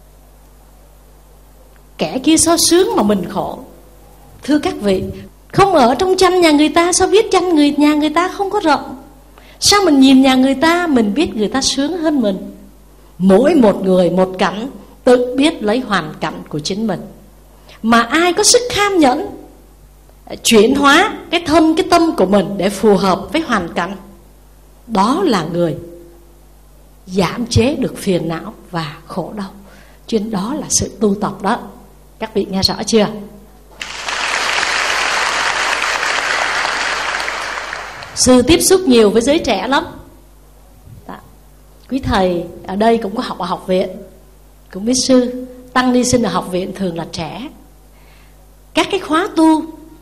kẻ kia sao sướng mà mình khổ. Thưa các vị, không ở trong chăn nhà người ta sao biết chăn người nhà người ta không có rộng? Sao mình nhìn nhà người ta mình biết người ta sướng hơn mình? Mỗi một người một cảnh, tự biết lấy hoàn cảnh của chính mình. Mà ai có sức kham nhẫn chuyển hóa cái thân, cái tâm của mình để phù hợp với hoàn cảnh, đó là người giảm chế được phiền não và khổ đau. Chuyên đó là sự tu tập đó. Các vị nghe rõ chưa? Sư tiếp xúc nhiều với giới trẻ lắm. Đó. Quý thầy ở đây cũng có học ở học viện, cũng biết sư tăng ni sinh ở học viện thường là trẻ. Các cái khóa tu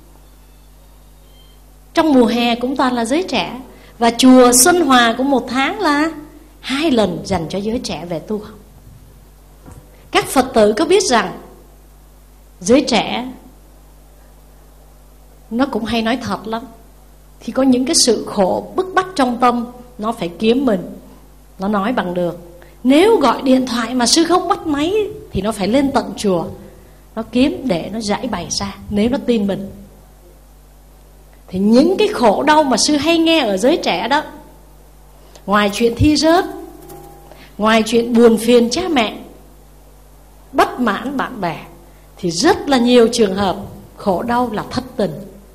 trong mùa hè cũng toàn là giới trẻ. Và chùa Xuân Hòa cũng một tháng là hai lần dành cho giới trẻ về tu học. Các Phật tử có biết rằng giới trẻ nó cũng hay nói thật lắm. Khi có những cái sự khổ bức bách trong tâm, nó phải kiếm mình, nó nói bằng được. Nếu gọi điện thoại mà sư không bắt máy thì nó phải lên tận chùa, nó kiếm để nó giải bày ra, nếu nó tin mình. Thì những cái khổ đau mà sư hay nghe ở giới trẻ đó, ngoài chuyện thi rớt, ngoài chuyện buồn phiền cha mẹ, bất mãn bạn bè, thì rất là nhiều trường hợp khổ đau là thất tình.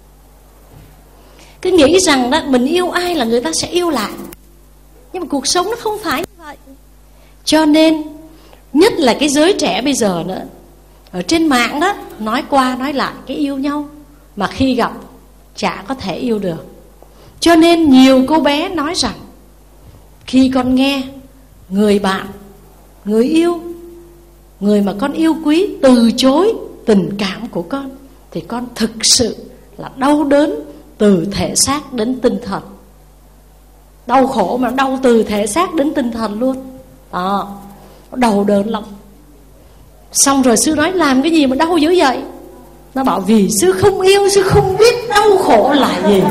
Cứ nghĩ rằng đó, mình yêu ai là người ta sẽ yêu lại. Nhưng mà cuộc sống nó không phải như vậy. Cho nên nhất là cái giới trẻ bây giờ nữa, ở trên mạng đó, nói qua nói lại cái yêu nhau, mà khi gặp chả có thể yêu được. Cho nên nhiều cô bé nói rằng khi con nghe người bạn, người yêu, người mà con yêu quý từ chối tình cảm của con, thì con thực sự là đau đớn từ thể xác đến tinh thần. Đau khổ mà đau từ thể xác đến tinh thần luôn. Đó, đau đớn lắm. Xong rồi sư nói làm cái gì mà đau dữ vậy? Nó bảo vì sư không yêu, sư không biết đau khổ là gì.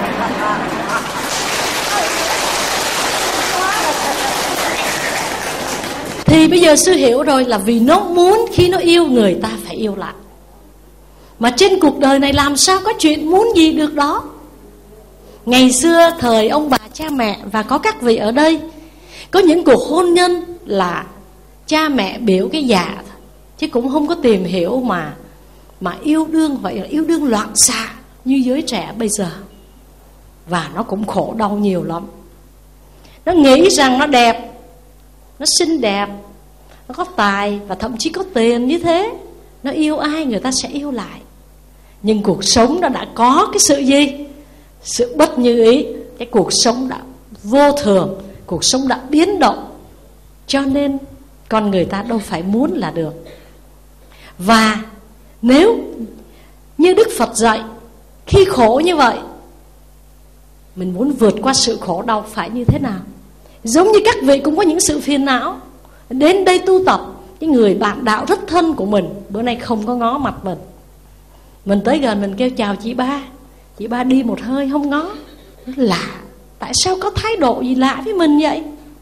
Thì bây giờ sư hiểu rồi, là vì nó muốn khi nó yêu người ta phải yêu lại. Mà trên cuộc đời này làm sao có chuyện muốn gì được đó. Ngày xưa thời ông bà cha mẹ, và có các vị ở đây, có những cuộc hôn nhân là cha mẹ biểu cái dạ thôi, chứ cũng không có tìm hiểu mà Mà yêu đương vậy là yêu đương loạn xạ như giới trẻ bây giờ. Và nó cũng khổ đau nhiều lắm. Nó nghĩ rằng nó đẹp, nó xinh đẹp, nó có tài và thậm chí có tiền như thế, nó yêu ai người ta sẽ yêu lại. Nhưng cuộc sống nó đã có cái sự gì? Sự bất như ý. Cái cuộc sống đã vô thường, cuộc sống đã biến động. Cho nên con người ta đâu phải muốn là được. Và nếu như Đức Phật dạy, khi khổ như vậy, mình muốn vượt qua sự khổ đau phải như thế nào? Giống như các vị cũng có những sự phiền não, đến đây tu tập, cái người bạn đạo rất thân của mình bữa nay không có ngó mặt mình. Mình tới gần mình kêu chào chị ba, chị ba đi một hơi không ngó. Lạ, tại sao có thái độ gì lạ với mình vậy?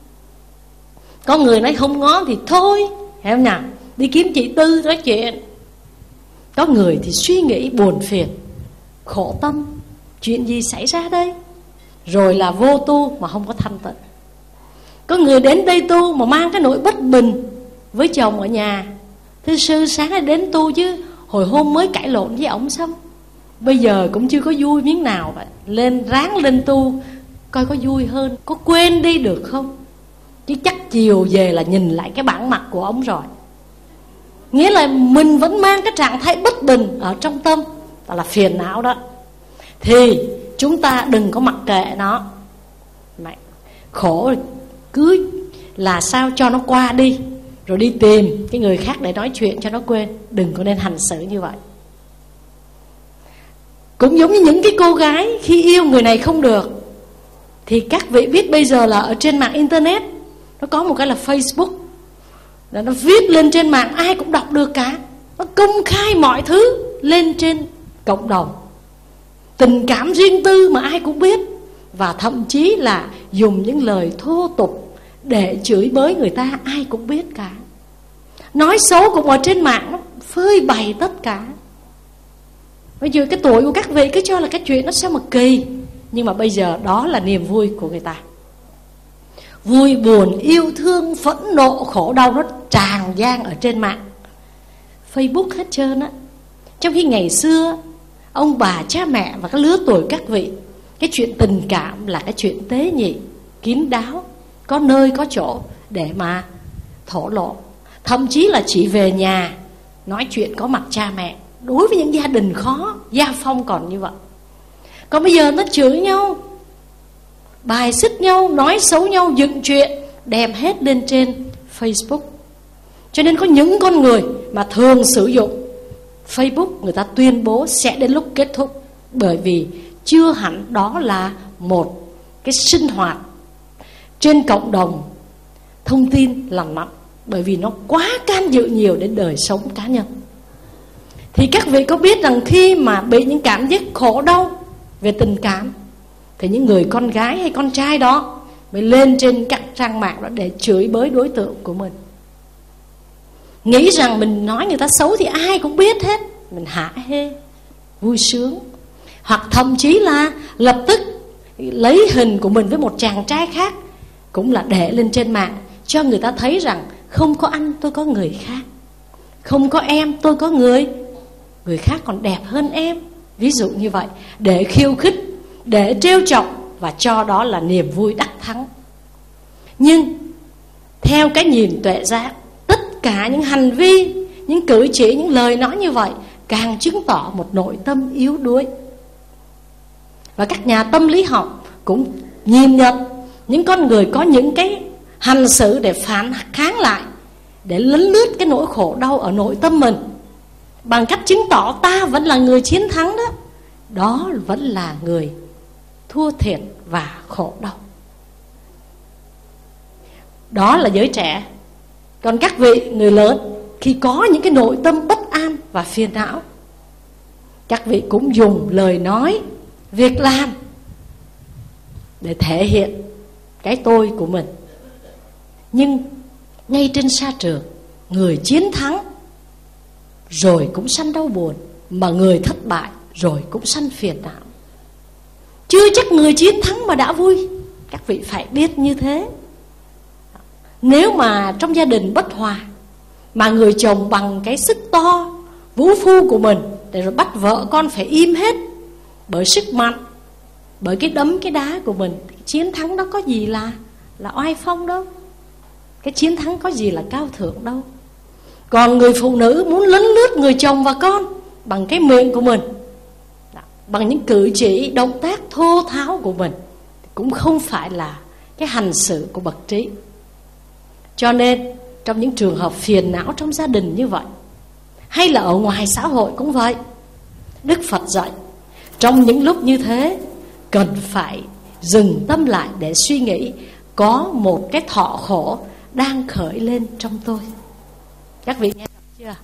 Có người nói không ngó thì thôi, hiểu không nào? Đi kiếm chị Tư nói chuyện. Có người thì suy nghĩ buồn phiền, khổ tâm, chuyện gì xảy ra đây? Rồi là vô tu mà không có thanh tịnh. Có người đến đây tu mà mang cái nỗi bất bình với chồng ở nhà. Thưa sư, sáng nay đến tu chứ hồi hôm mới cãi lộn với ổng xong, bây giờ cũng chưa có vui miếng nào vậy. Lên ráng lên tu coi có vui hơn. Có quên đi được không? Chứ chắc chiều về là nhìn lại cái bản mặt của ổng rồi. Nghĩa là mình vẫn mang cái trạng thái bất bình ở trong tâm, đó là phiền não đó. Thì chúng ta đừng có mặc kệ nó. Khổ cứ là sao cho nó qua đi. rồi đi tìm cái người khác để nói chuyện cho nó quên. Đừng có nên hành xử như vậy. Cũng giống như những cái cô gái khi yêu người này không được, thì các vị biết bây giờ là ở trên mạng internet nó có một cái là Facebook, là nó viết lên trên mạng ai cũng đọc được cả. Nó công khai mọi thứ lên trên cộng đồng, tình cảm riêng tư mà ai cũng biết. Và thậm chí là dùng những lời thô tục để chửi bới người ta, ai cũng biết cả. Nói xấu cũng ở trên mạng, nó phơi bày tất cả. Bây giờ cái tuổi của các vị cứ cho là cái chuyện nó sao mà kỳ, nhưng mà bây giờ đó là niềm vui của người ta. Vui buồn, yêu thương, phẫn nộ, khổ đau nó tràn gian ở trên mạng Facebook hết trơn á. Trong khi ngày xưa ông bà, cha mẹ và các lứa tuổi các vị, cái chuyện tình cảm là cái chuyện tế nhị, kín đáo, có nơi có chỗ để mà thổ lộ. Thậm chí là chỉ về nhà nói chuyện có mặt cha mẹ. Đối với những gia đình khó, gia phong còn như vậy. Còn bây giờ nó chửi nhau, bài xích nhau, nói xấu nhau, dựng chuyện, đem hết lên trên Facebook. Cho nên có những con người mà thường sử dụng Facebook, người ta tuyên bố sẽ đến lúc kết thúc, bởi vì chưa hẳn đó là một cái sinh hoạt trên cộng đồng thông tin lành mạnh, bởi vì nó quá can dự nhiều đến đời sống cá nhân. Thì các vị có biết rằng khi mà bị những cảm giác khổ đau về tình cảm, thì những người con gái hay con trai đó mới lên trên các trang mạng đó để chửi bới đối tượng của mình, nghĩ rằng mình nói người ta xấu thì ai cũng biết hết, mình hả hê vui sướng. Hoặc thậm chí là lập tức lấy hình của mình với một chàng trai khác, cũng là để lên trên mạng cho người ta thấy rằng không có anh tôi có người khác, không có em tôi có người Người khác còn đẹp hơn em. Ví dụ như vậy, để khiêu khích, để trêu chọc, và cho đó là niềm vui đắc thắng. Nhưng theo cái nhìn tuệ giác, tất cả những hành vi, những cử chỉ, những lời nói như vậy càng chứng tỏ một nội tâm yếu đuối. Và các nhà tâm lý học cũng nhìn nhận những con người có những cái hành xử để phản kháng lại, để lấn lướt cái nỗi khổ đau ở nội tâm mình, bằng cách chứng tỏ ta vẫn là người chiến thắng đó. Đó vẫn là người thua thiệt và khổ đau. Đó là giới trẻ. Còn các vị người lớn, khi có những cái nội tâm bất an và phiền não, các vị cũng dùng lời nói, việc làm để thể hiện cái tôi của mình. Nhưng ngay trên sa trường, người chiến thắng rồi cũng sanh đau buồn, mà người thất bại rồi cũng sanh phiền não. Chưa chắc người chiến thắng mà đã vui. Các vị phải biết như thế. Nếu mà trong gia đình bất hòa, mà người chồng bằng cái sức to, vũ phu của mình, để rồi bắt vợ con phải im hết bởi sức mạnh, bởi cái đấm cái đá của mình, cái chiến thắng đó có gì là là oai phong đâu, cái chiến thắng có gì là cao thượng đâu. Còn người phụ nữ muốn lấn lướt người chồng và con bằng cái miệng của mình, bằng những cử chỉ động tác thô tháo của mình, cũng không phải là cái hành xử của bậc trí. Cho nên trong những trường hợp phiền não trong gia đình như vậy, hay là ở ngoài xã hội cũng vậy, Đức Phật dạy trong những lúc như thế cần phải dừng tâm lại để suy nghĩ, có một cái thọ khổ đang khởi lên trong tôi. Các vị nghe được chưa?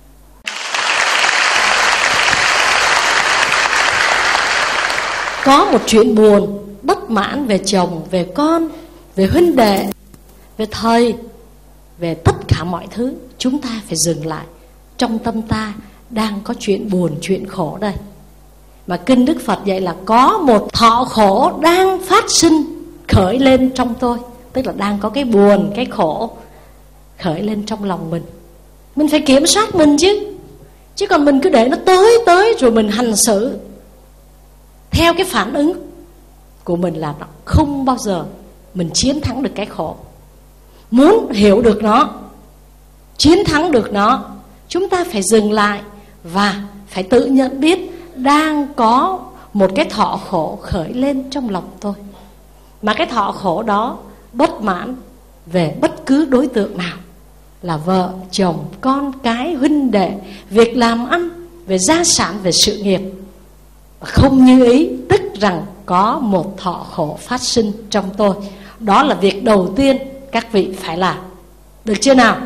Có một chuyện buồn, bất mãn về chồng, về con, về huynh đệ, về thầy, về tất cả mọi thứ, chúng ta phải dừng lại. Trong tâm ta đang có chuyện buồn, chuyện khổ đây. Mà kinh Đức Phật dạy là có một thọ khổ đang phát sinh, khởi lên trong tôi. Tức là đang có cái buồn, cái khổ khởi lên trong lòng mình. Mình phải kiểm soát mình chứ. Chứ còn mình cứ để nó tới tới rồi mình hành xử theo cái phản ứng của mình, là nó không bao giờ mình chiến thắng được cái khổ. Muốn hiểu được nó, chiến thắng được nó, chúng ta phải dừng lại và phải tự nhận biết đang có một cái thọ khổ khởi lên trong lòng tôi. Mà cái thọ khổ đó bất mãn về bất cứ đối tượng nào là vợ, chồng, con cái, huynh đệ, việc làm ăn, về gia sản, về sự nghiệp. Và không như ý, tức rằng có một thọ khổ phát sinh trong tôi. Đó là việc đầu tiên các vị phải làm. Được chưa nào?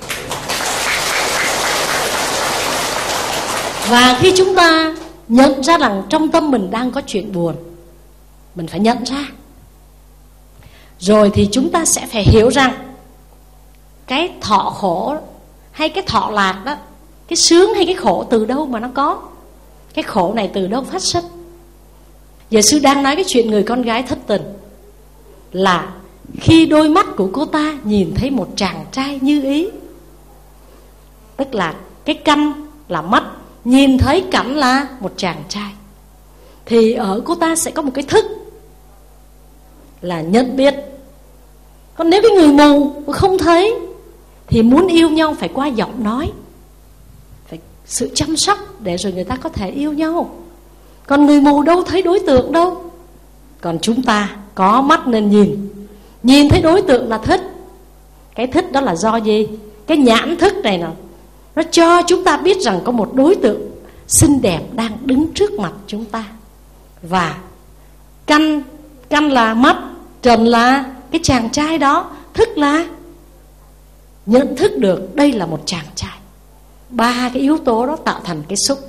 Và khi chúng ta nhận ra rằng trong tâm mình đang có chuyện buồn, mình phải nhận ra. Rồi thì chúng ta sẽ phải hiểu rằng cái thọ khổ hay cái thọ lạc đó, cái sướng hay cái khổ từ đâu mà nó có. Cái khổ này từ đâu phát sinh. Giờ sư đang nói cái chuyện người con gái thất tình, là khi đôi mắt của cô ta nhìn thấy một chàng trai như ý. Tức là cái căn là mắt, nhìn thấy cảnh là một chàng trai, thì ở cô ta sẽ có một cái thức là nhận biết. Còn nếu cái người mù không thấy thì muốn yêu nhau phải qua giọng nói, phải sự chăm sóc để rồi người ta có thể yêu nhau. Còn người mù đâu thấy đối tượng đâu. Còn chúng ta có mắt nên nhìn, nhìn thấy đối tượng là thích. Cái thích đó là do gì? Cái nhãn thức này nè, nó cho chúng ta biết rằng có một đối tượng xinh đẹp đang đứng trước mặt chúng ta. Và căn căn là mắt, trần là cái chàng trai đó, thức là nhận thức được đây là một chàng trai. Ba cái yếu tố đó tạo thành cái xúc.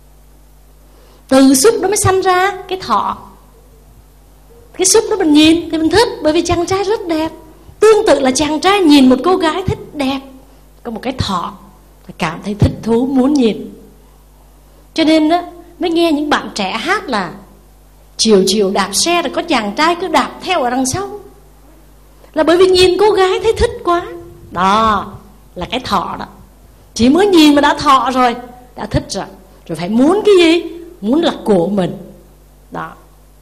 Từ xúc đó mới sanh ra cái thọ. Cái xúc đó mình nhìn thì mình thích, bởi vì chàng trai rất đẹp. Tương tự là chàng trai nhìn một cô gái thích đẹp, có một cái thọ, cảm thấy thích thú muốn nhìn. Cho nên đó, mới nghe những bạn trẻ hát là chiều chiều đạp xe rồi có chàng trai cứ đạp theo ở đằng sau, là bởi vì nhìn cô gái thấy thích quá. Đó là cái thọ đó. Chỉ mới nhìn mà đã thọ rồi, đã thích rồi. Rồi phải muốn cái gì? Muốn là của mình. Đó.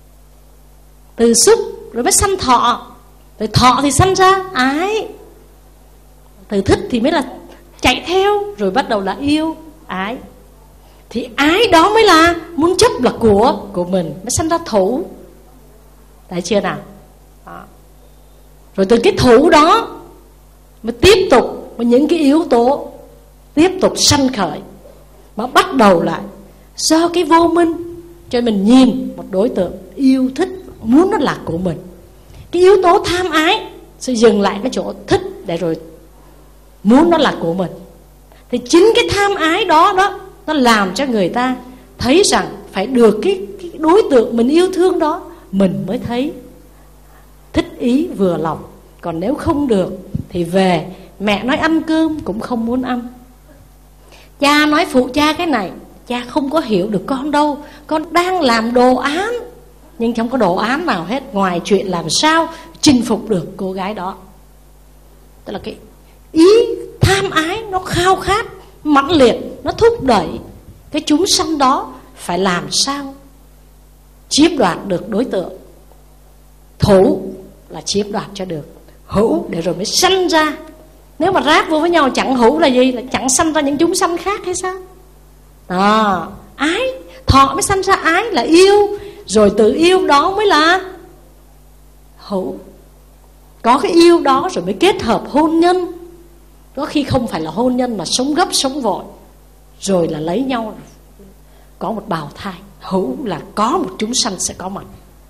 Từ xúc rồi mới sanh thọ. Rồi thọ thì sanh ra ái. Từ thích thì mới là chạy theo, rồi bắt đầu là yêu, ái. Thì ái đó mới là muốn chấp là của của mình, mới sanh ra thủ. Thấy chưa nào? Đó. Rồi từ cái thủ đó mới tiếp tục với những cái yếu tố tiếp tục sanh khởi, mà bắt đầu lại do cái vô minh. Cho mình nhìn một đối tượng yêu thích, muốn nó là của mình. Cái yếu tố tham ái sẽ dừng lại cái chỗ thích, để rồi muốn nó là của mình. Thì chính cái tham ái đó đó, nó làm cho người ta thấy rằng phải được cái, cái đối tượng mình yêu thương đó, mình mới thấy thích ý vừa lòng. Còn nếu không được thì về mẹ nói ăn cơm cũng không muốn ăn, cha nói phụ cha cái này, cha không có hiểu được con đâu. Con đang làm đồ án, nhưng không có đồ án nào hết ngoài chuyện làm sao chinh phục được cô gái đó. Tức là cái ý tham ái nó khao khát mãnh liệt, nó thúc đẩy cái chúng sanh đó phải làm sao chiếm đoạt được đối tượng. Thủ là chiếm đoạt cho được, hữu để rồi mới sanh ra. Nếu mà ráp vô với nhau chẳng hữu là gì? Là chẳng sanh ra những chúng sanh khác hay sao? Đó, ái, thọ mới sanh ra ái là yêu. Rồi từ yêu đó mới là hữu. Có cái yêu đó rồi mới kết hợp hôn nhân. Có khi không phải là hôn nhân mà sống gấp sống vội, rồi là lấy nhau, có một bào thai. Hữu là có một chúng sanh sẽ có mặt.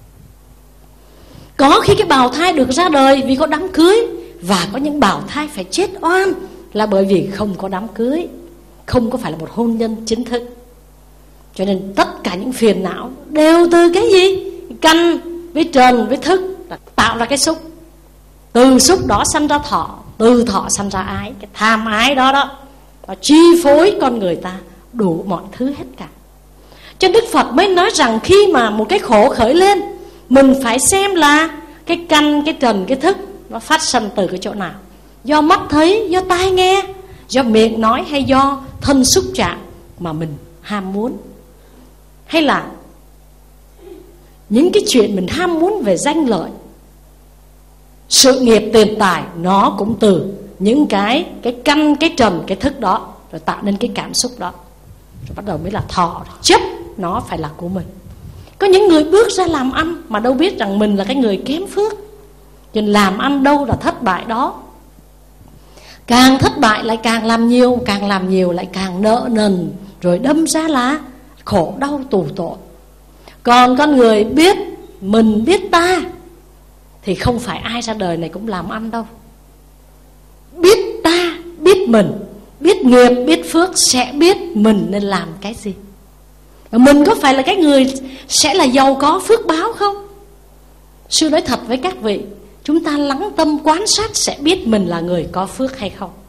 Có khi cái bào thai được ra đời vì có đám cưới, và có những bào thai phải chết oan là bởi vì không có đám cưới, không có phải là một hôn nhân chính thức. Cho nên tất cả những phiền não đều từ cái gì? Căn với trần với thức là tạo ra cái xúc. Từ xúc đó sanh ra thọ, từ thọ sanh ra ái. Cái tham ái đó đó, nó chi phối con người ta đủ mọi thứ hết cả. Cho Đức Phật mới nói rằng khi mà một cái khổ khởi lên, mình phải xem là cái căn, cái trần, cái thức nó phát sinh từ cái chỗ nào. Do mắt thấy, do tai nghe, do miệng nói, hay do thân xúc chạm mà mình ham muốn. Hay là những cái chuyện mình ham muốn về danh lợi, sự nghiệp, tiền tài, nó cũng từ những cái cái căn, cái trần, cái thức đó, rồi tạo nên cái cảm xúc đó. Rồi bắt đầu mới là thọ, chấp nó phải là của mình. Có những người bước ra làm ăn mà đâu biết rằng mình là cái người kém phước, cho nên làm ăn đâu là thất bại đó. Càng thất bại lại càng làm nhiều, càng làm nhiều lại càng nợ nần, rồi đâm ra là khổ đau tù tội. Còn con người biết mình biết ta thì không phải ai ra đời này cũng làm ăn đâu. Biết ta, biết mình, biết nghiệp, biết phước, sẽ biết mình nên làm cái gì. Mình có phải là cái người sẽ là giàu có phước báo không? Sư nói thật với các vị, chúng ta lắng tâm quan sát sẽ biết mình là người có phước hay không.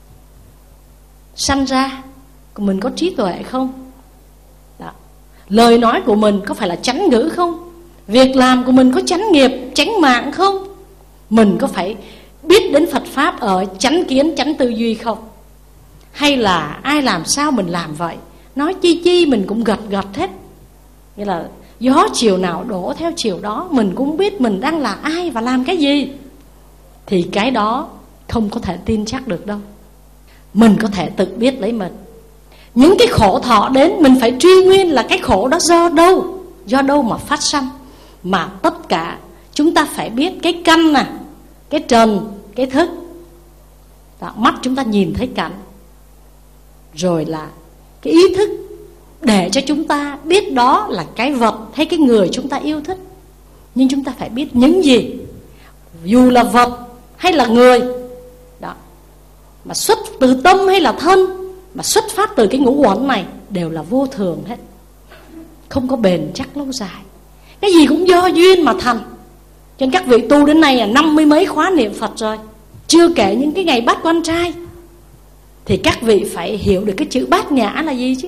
Sanh ra mình có trí tuệ không? Đó. Lời nói của mình có phải là chánh ngữ không? Việc làm của mình có chánh nghiệp, chánh mạng không? Mình có phải biết đến Phật Pháp ở chánh kiến, chánh tư duy không? Hay là ai làm sao mình làm vậy, nói chi chi mình cũng gật gật hết. Nghĩa là gió chiều nào đổ theo chiều đó, mình cũng biết mình đang là ai và làm cái gì. Thì cái đó không có thể tin chắc được đâu. Mình có thể tự biết lấy mình. Những cái khổ thọ đến, mình phải truy nguyên là cái khổ đó do đâu, do đâu mà phát sanh. Mà tất cả chúng ta phải biết cái căn nè, cái trần, cái thức. Đó, mắt chúng ta nhìn thấy cảnh, rồi là cái ý thức để cho chúng ta biết đó là cái vật hay cái người chúng ta yêu thích. Nhưng chúng ta phải biết những gì, dù là vật hay là người đó, mà xuất từ tâm hay là thân, mà xuất phát từ cái ngũ uẩn này, đều là vô thường hết, không có bền chắc lâu dài. Cái gì cũng do duyên mà thành. Cho nên các vị tu đến nay là năm mươi mấy khóa niệm Phật rồi, chưa kể những cái ngày bát quan trai, thì các vị phải hiểu được cái chữ bát nhã là gì chứ.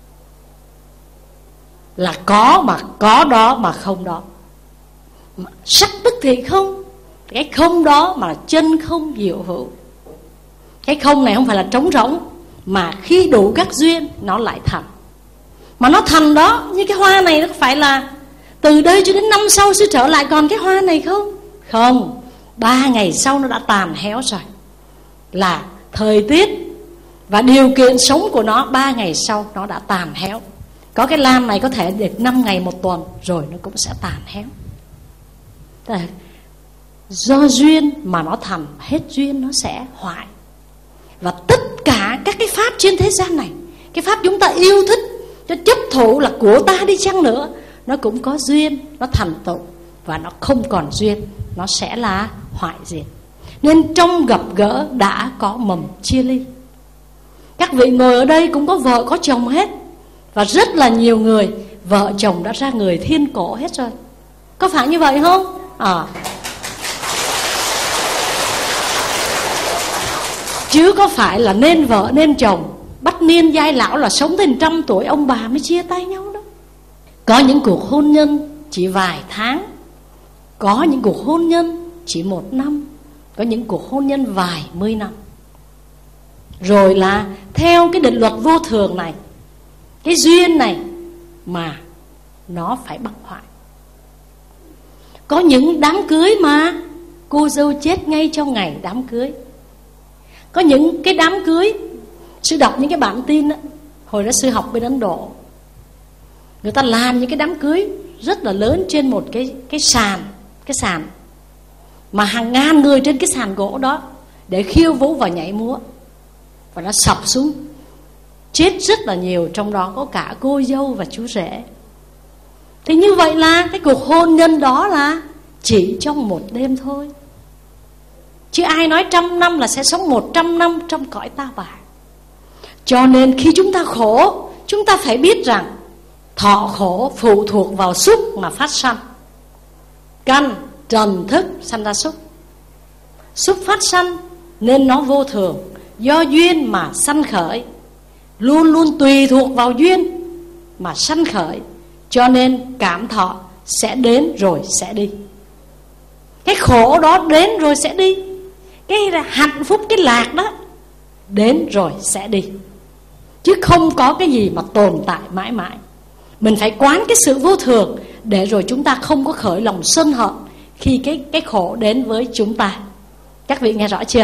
Là có mà có đó mà không đó. Sắc tức thì không, cái không đó mà là chân không diệu hữu. Cái không này không phải là trống rỗng, mà khi đủ các duyên nó lại thành. Mà nó thành đó, như cái hoa này nó phải là từ đây cho đến năm sau sẽ trở lại còn cái hoa này không? Không, ba ngày sau nó đã tàn héo rồi. Là thời tiết và điều kiện sống của nó ba ngày sau nó đã tàn héo. Có cái lam này có thể được năm ngày một tuần, rồi nó cũng sẽ tàn héo. Do duyên mà nó thành, hết duyên nó sẽ hoại. Và tất cả các cái pháp trên thế gian này, cái pháp chúng ta yêu thích, cho chấp thủ là của ta đi chăng nữa, nó cũng có duyên, nó thành tựu. Và nó không còn duyên, nó sẽ là hoại diệt. Nên trong gặp gỡ đã có mầm chia ly. Các vị ngồi ở đây cũng có vợ có chồng hết. Và rất là nhiều người vợ chồng đã ra người thiên cổ hết rồi. Có phải như vậy không? À. Chứ có phải là nên vợ nên chồng bắt niên giai lão là sống đến trăm tuổi ông bà mới chia tay nhau đâu. Có những cuộc hôn nhân chỉ vài tháng, có những cuộc hôn nhân chỉ một năm, có những cuộc hôn nhân vài mươi năm. Rồi là theo cái định luật vô thường này, cái duyên này mà nó phải bất hoại. Có những đám cưới mà cô dâu chết ngay trong ngày đám cưới. Có những cái đám cưới, sư đọc những cái bản tin đó, hồi đó sư học bên Ấn Độ, người ta làm những cái đám cưới rất là lớn trên một cái, cái sàn, cái sàn mà hàng ngàn người trên cái sàn gỗ đó để khiêu vũ và nhảy múa. Và nó sập xuống, chết rất là nhiều, trong đó có cả cô dâu và chú rể. Thì như vậy là cái cuộc hôn nhân đó là chỉ trong một đêm thôi. Chứ ai nói trăm năm là sẽ sống một trăm năm trong cõi ta bà. Cho nên khi chúng ta khổ, chúng ta phải biết rằng thọ khổ phụ thuộc vào xúc mà phát sanh. Căn, trần, thức sanh ra xúc. Xúc phát sanh nên nó vô thường, do duyên mà sanh khởi, luôn luôn tùy thuộc vào duyên mà sanh khởi. Cho nên cảm thọ sẽ đến rồi sẽ đi. Cái khổ đó đến rồi sẽ đi. Cái hạnh phúc, cái lạc đó đến rồi sẽ đi. Chứ không có cái gì mà tồn tại mãi mãi. Mình phải quán cái sự vô thường, để rồi chúng ta không có khởi lòng sân hận khi cái, cái khổ đến với chúng ta. Các vị nghe rõ chưa?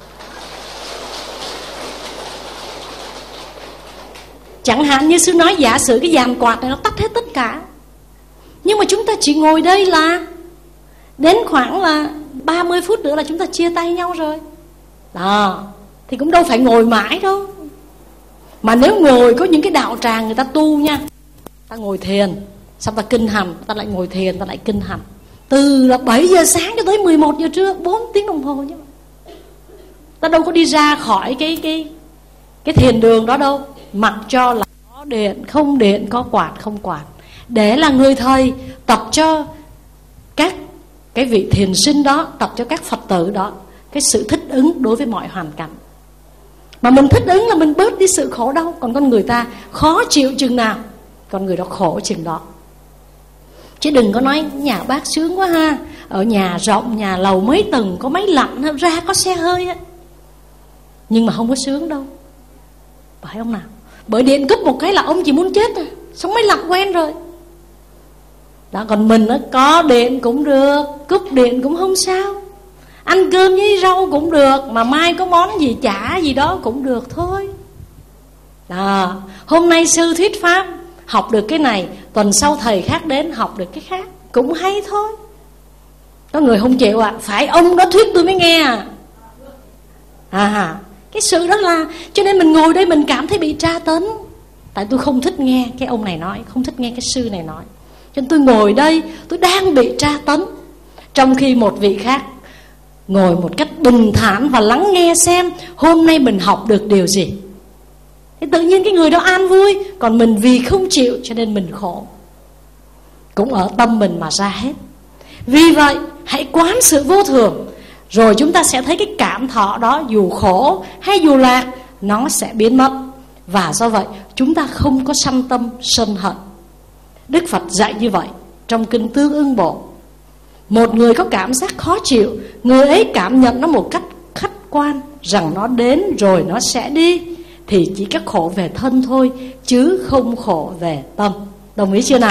Chẳng hạn như sư nói giả sử cái dàn quạt này nó tắt hết tất cả, nhưng mà chúng ta chỉ ngồi đây là đến khoảng là ba mươi phút nữa là chúng ta chia tay nhau rồi. Đó, thì cũng đâu phải ngồi mãi đâu. Mà nếu ngồi, có những cái đạo tràng người ta tu nha, ta ngồi thiền, xong ta kinh hành, ta lại ngồi thiền, ta lại kinh hành, từ là bảy giờ sáng cho tới mười một giờ trưa, bốn tiếng đồng hồ nhé. Ta đâu có đi ra khỏi cái cái cái thiền đường đó đâu, mặc cho là có điện không điện, có quạt không quạt, để là người thầy tập cho các cái vị thiền sinh đó, tập cho các Phật tử đó cái sự thích ứng đối với mọi hoàn cảnh. Mà mình thích ứng là mình bớt đi sự khổ đau. Còn con người ta khó chịu chừng nào, con người đó khổ chừng đó. Chứ đừng có nói nhà bác sướng quá ha, ở nhà rộng, nhà lầu mấy tầng, có máy lạnh, ra có xe hơi á, nhưng mà không có sướng đâu, phải không nào? Bởi điện cúp một cái là ông chỉ muốn chết à, sống máy lạnh quen rồi đó. Còn mình á, có điện cũng được, cúp điện cũng không sao, ăn cơm với rau cũng được, mà mai có món gì chả gì đó cũng được thôi đó. Hôm nay sư thuyết pháp, học được cái này, tuần sau thầy khác đến học được cái khác, cũng hay thôi. Có người không chịu à, phải ông đó thuyết tôi mới nghe à. À, cái sự đó là, cho nên mình ngồi đây mình cảm thấy bị tra tấn. Tại tôi không thích nghe cái ông này nói, không thích nghe cái sư này nói, cho nên tôi ngồi đây tôi đang bị tra tấn. Trong khi một vị khác ngồi một cách bình thản và lắng nghe xem hôm nay mình học được điều gì, thì tự nhiên cái người đó an vui. Còn mình vì không chịu cho nên mình khổ, cũng ở tâm mình mà ra hết. Vì vậy hãy quán sự vô thường, rồi chúng ta sẽ thấy cái cảm thọ đó, dù khổ hay dù lạc, nó sẽ biến mất. Và do vậy chúng ta không có sanh tâm sân hận. Đức Phật dạy như vậy trong kinh Tương Ưng Bộ. Một người có cảm giác khó chịu, người ấy cảm nhận nó một cách khách quan, rằng nó đến rồi nó sẽ đi, thì chỉ các khổ về thân thôi, chứ không khổ về tâm. Đồng ý chưa nào?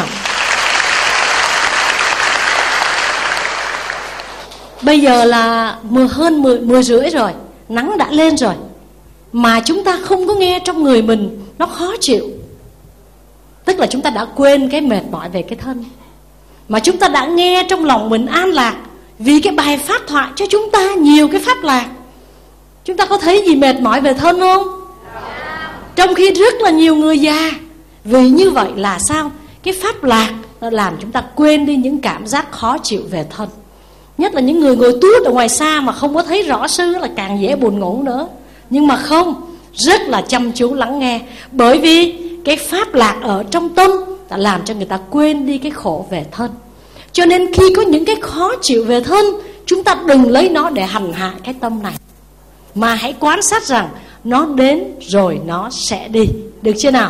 Bây giờ là mười, hơn mười, mười rưỡi rồi, nắng đã lên rồi, mà chúng ta không có nghe trong người mình nó khó chịu. Tức là chúng ta đã quên cái mệt mỏi về cái thân, mà chúng ta đã nghe trong lòng mình an lạc. Vì cái bài pháp thoại cho chúng ta nhiều cái pháp lạc. Chúng ta có thấy gì mệt mỏi về thân không? Trong khi rất là nhiều người già. Vì như vậy là sao? Cái pháp lạc nó làm chúng ta quên đi những cảm giác khó chịu về thân. Nhất là những người ngồi tuốt ở ngoài xa mà không có thấy rõ sư là càng dễ buồn ngủ nữa. Nhưng mà không, rất là chăm chú lắng nghe. Bởi vì cái pháp lạc ở trong tâm đã làm cho người ta quên đi cái khổ về thân. Cho nên khi có những cái khó chịu về thân, chúng ta đừng lấy nó để hành hạ cái tâm này, mà hãy quan sát rằng nó đến rồi nó sẽ đi. Được chưa nào?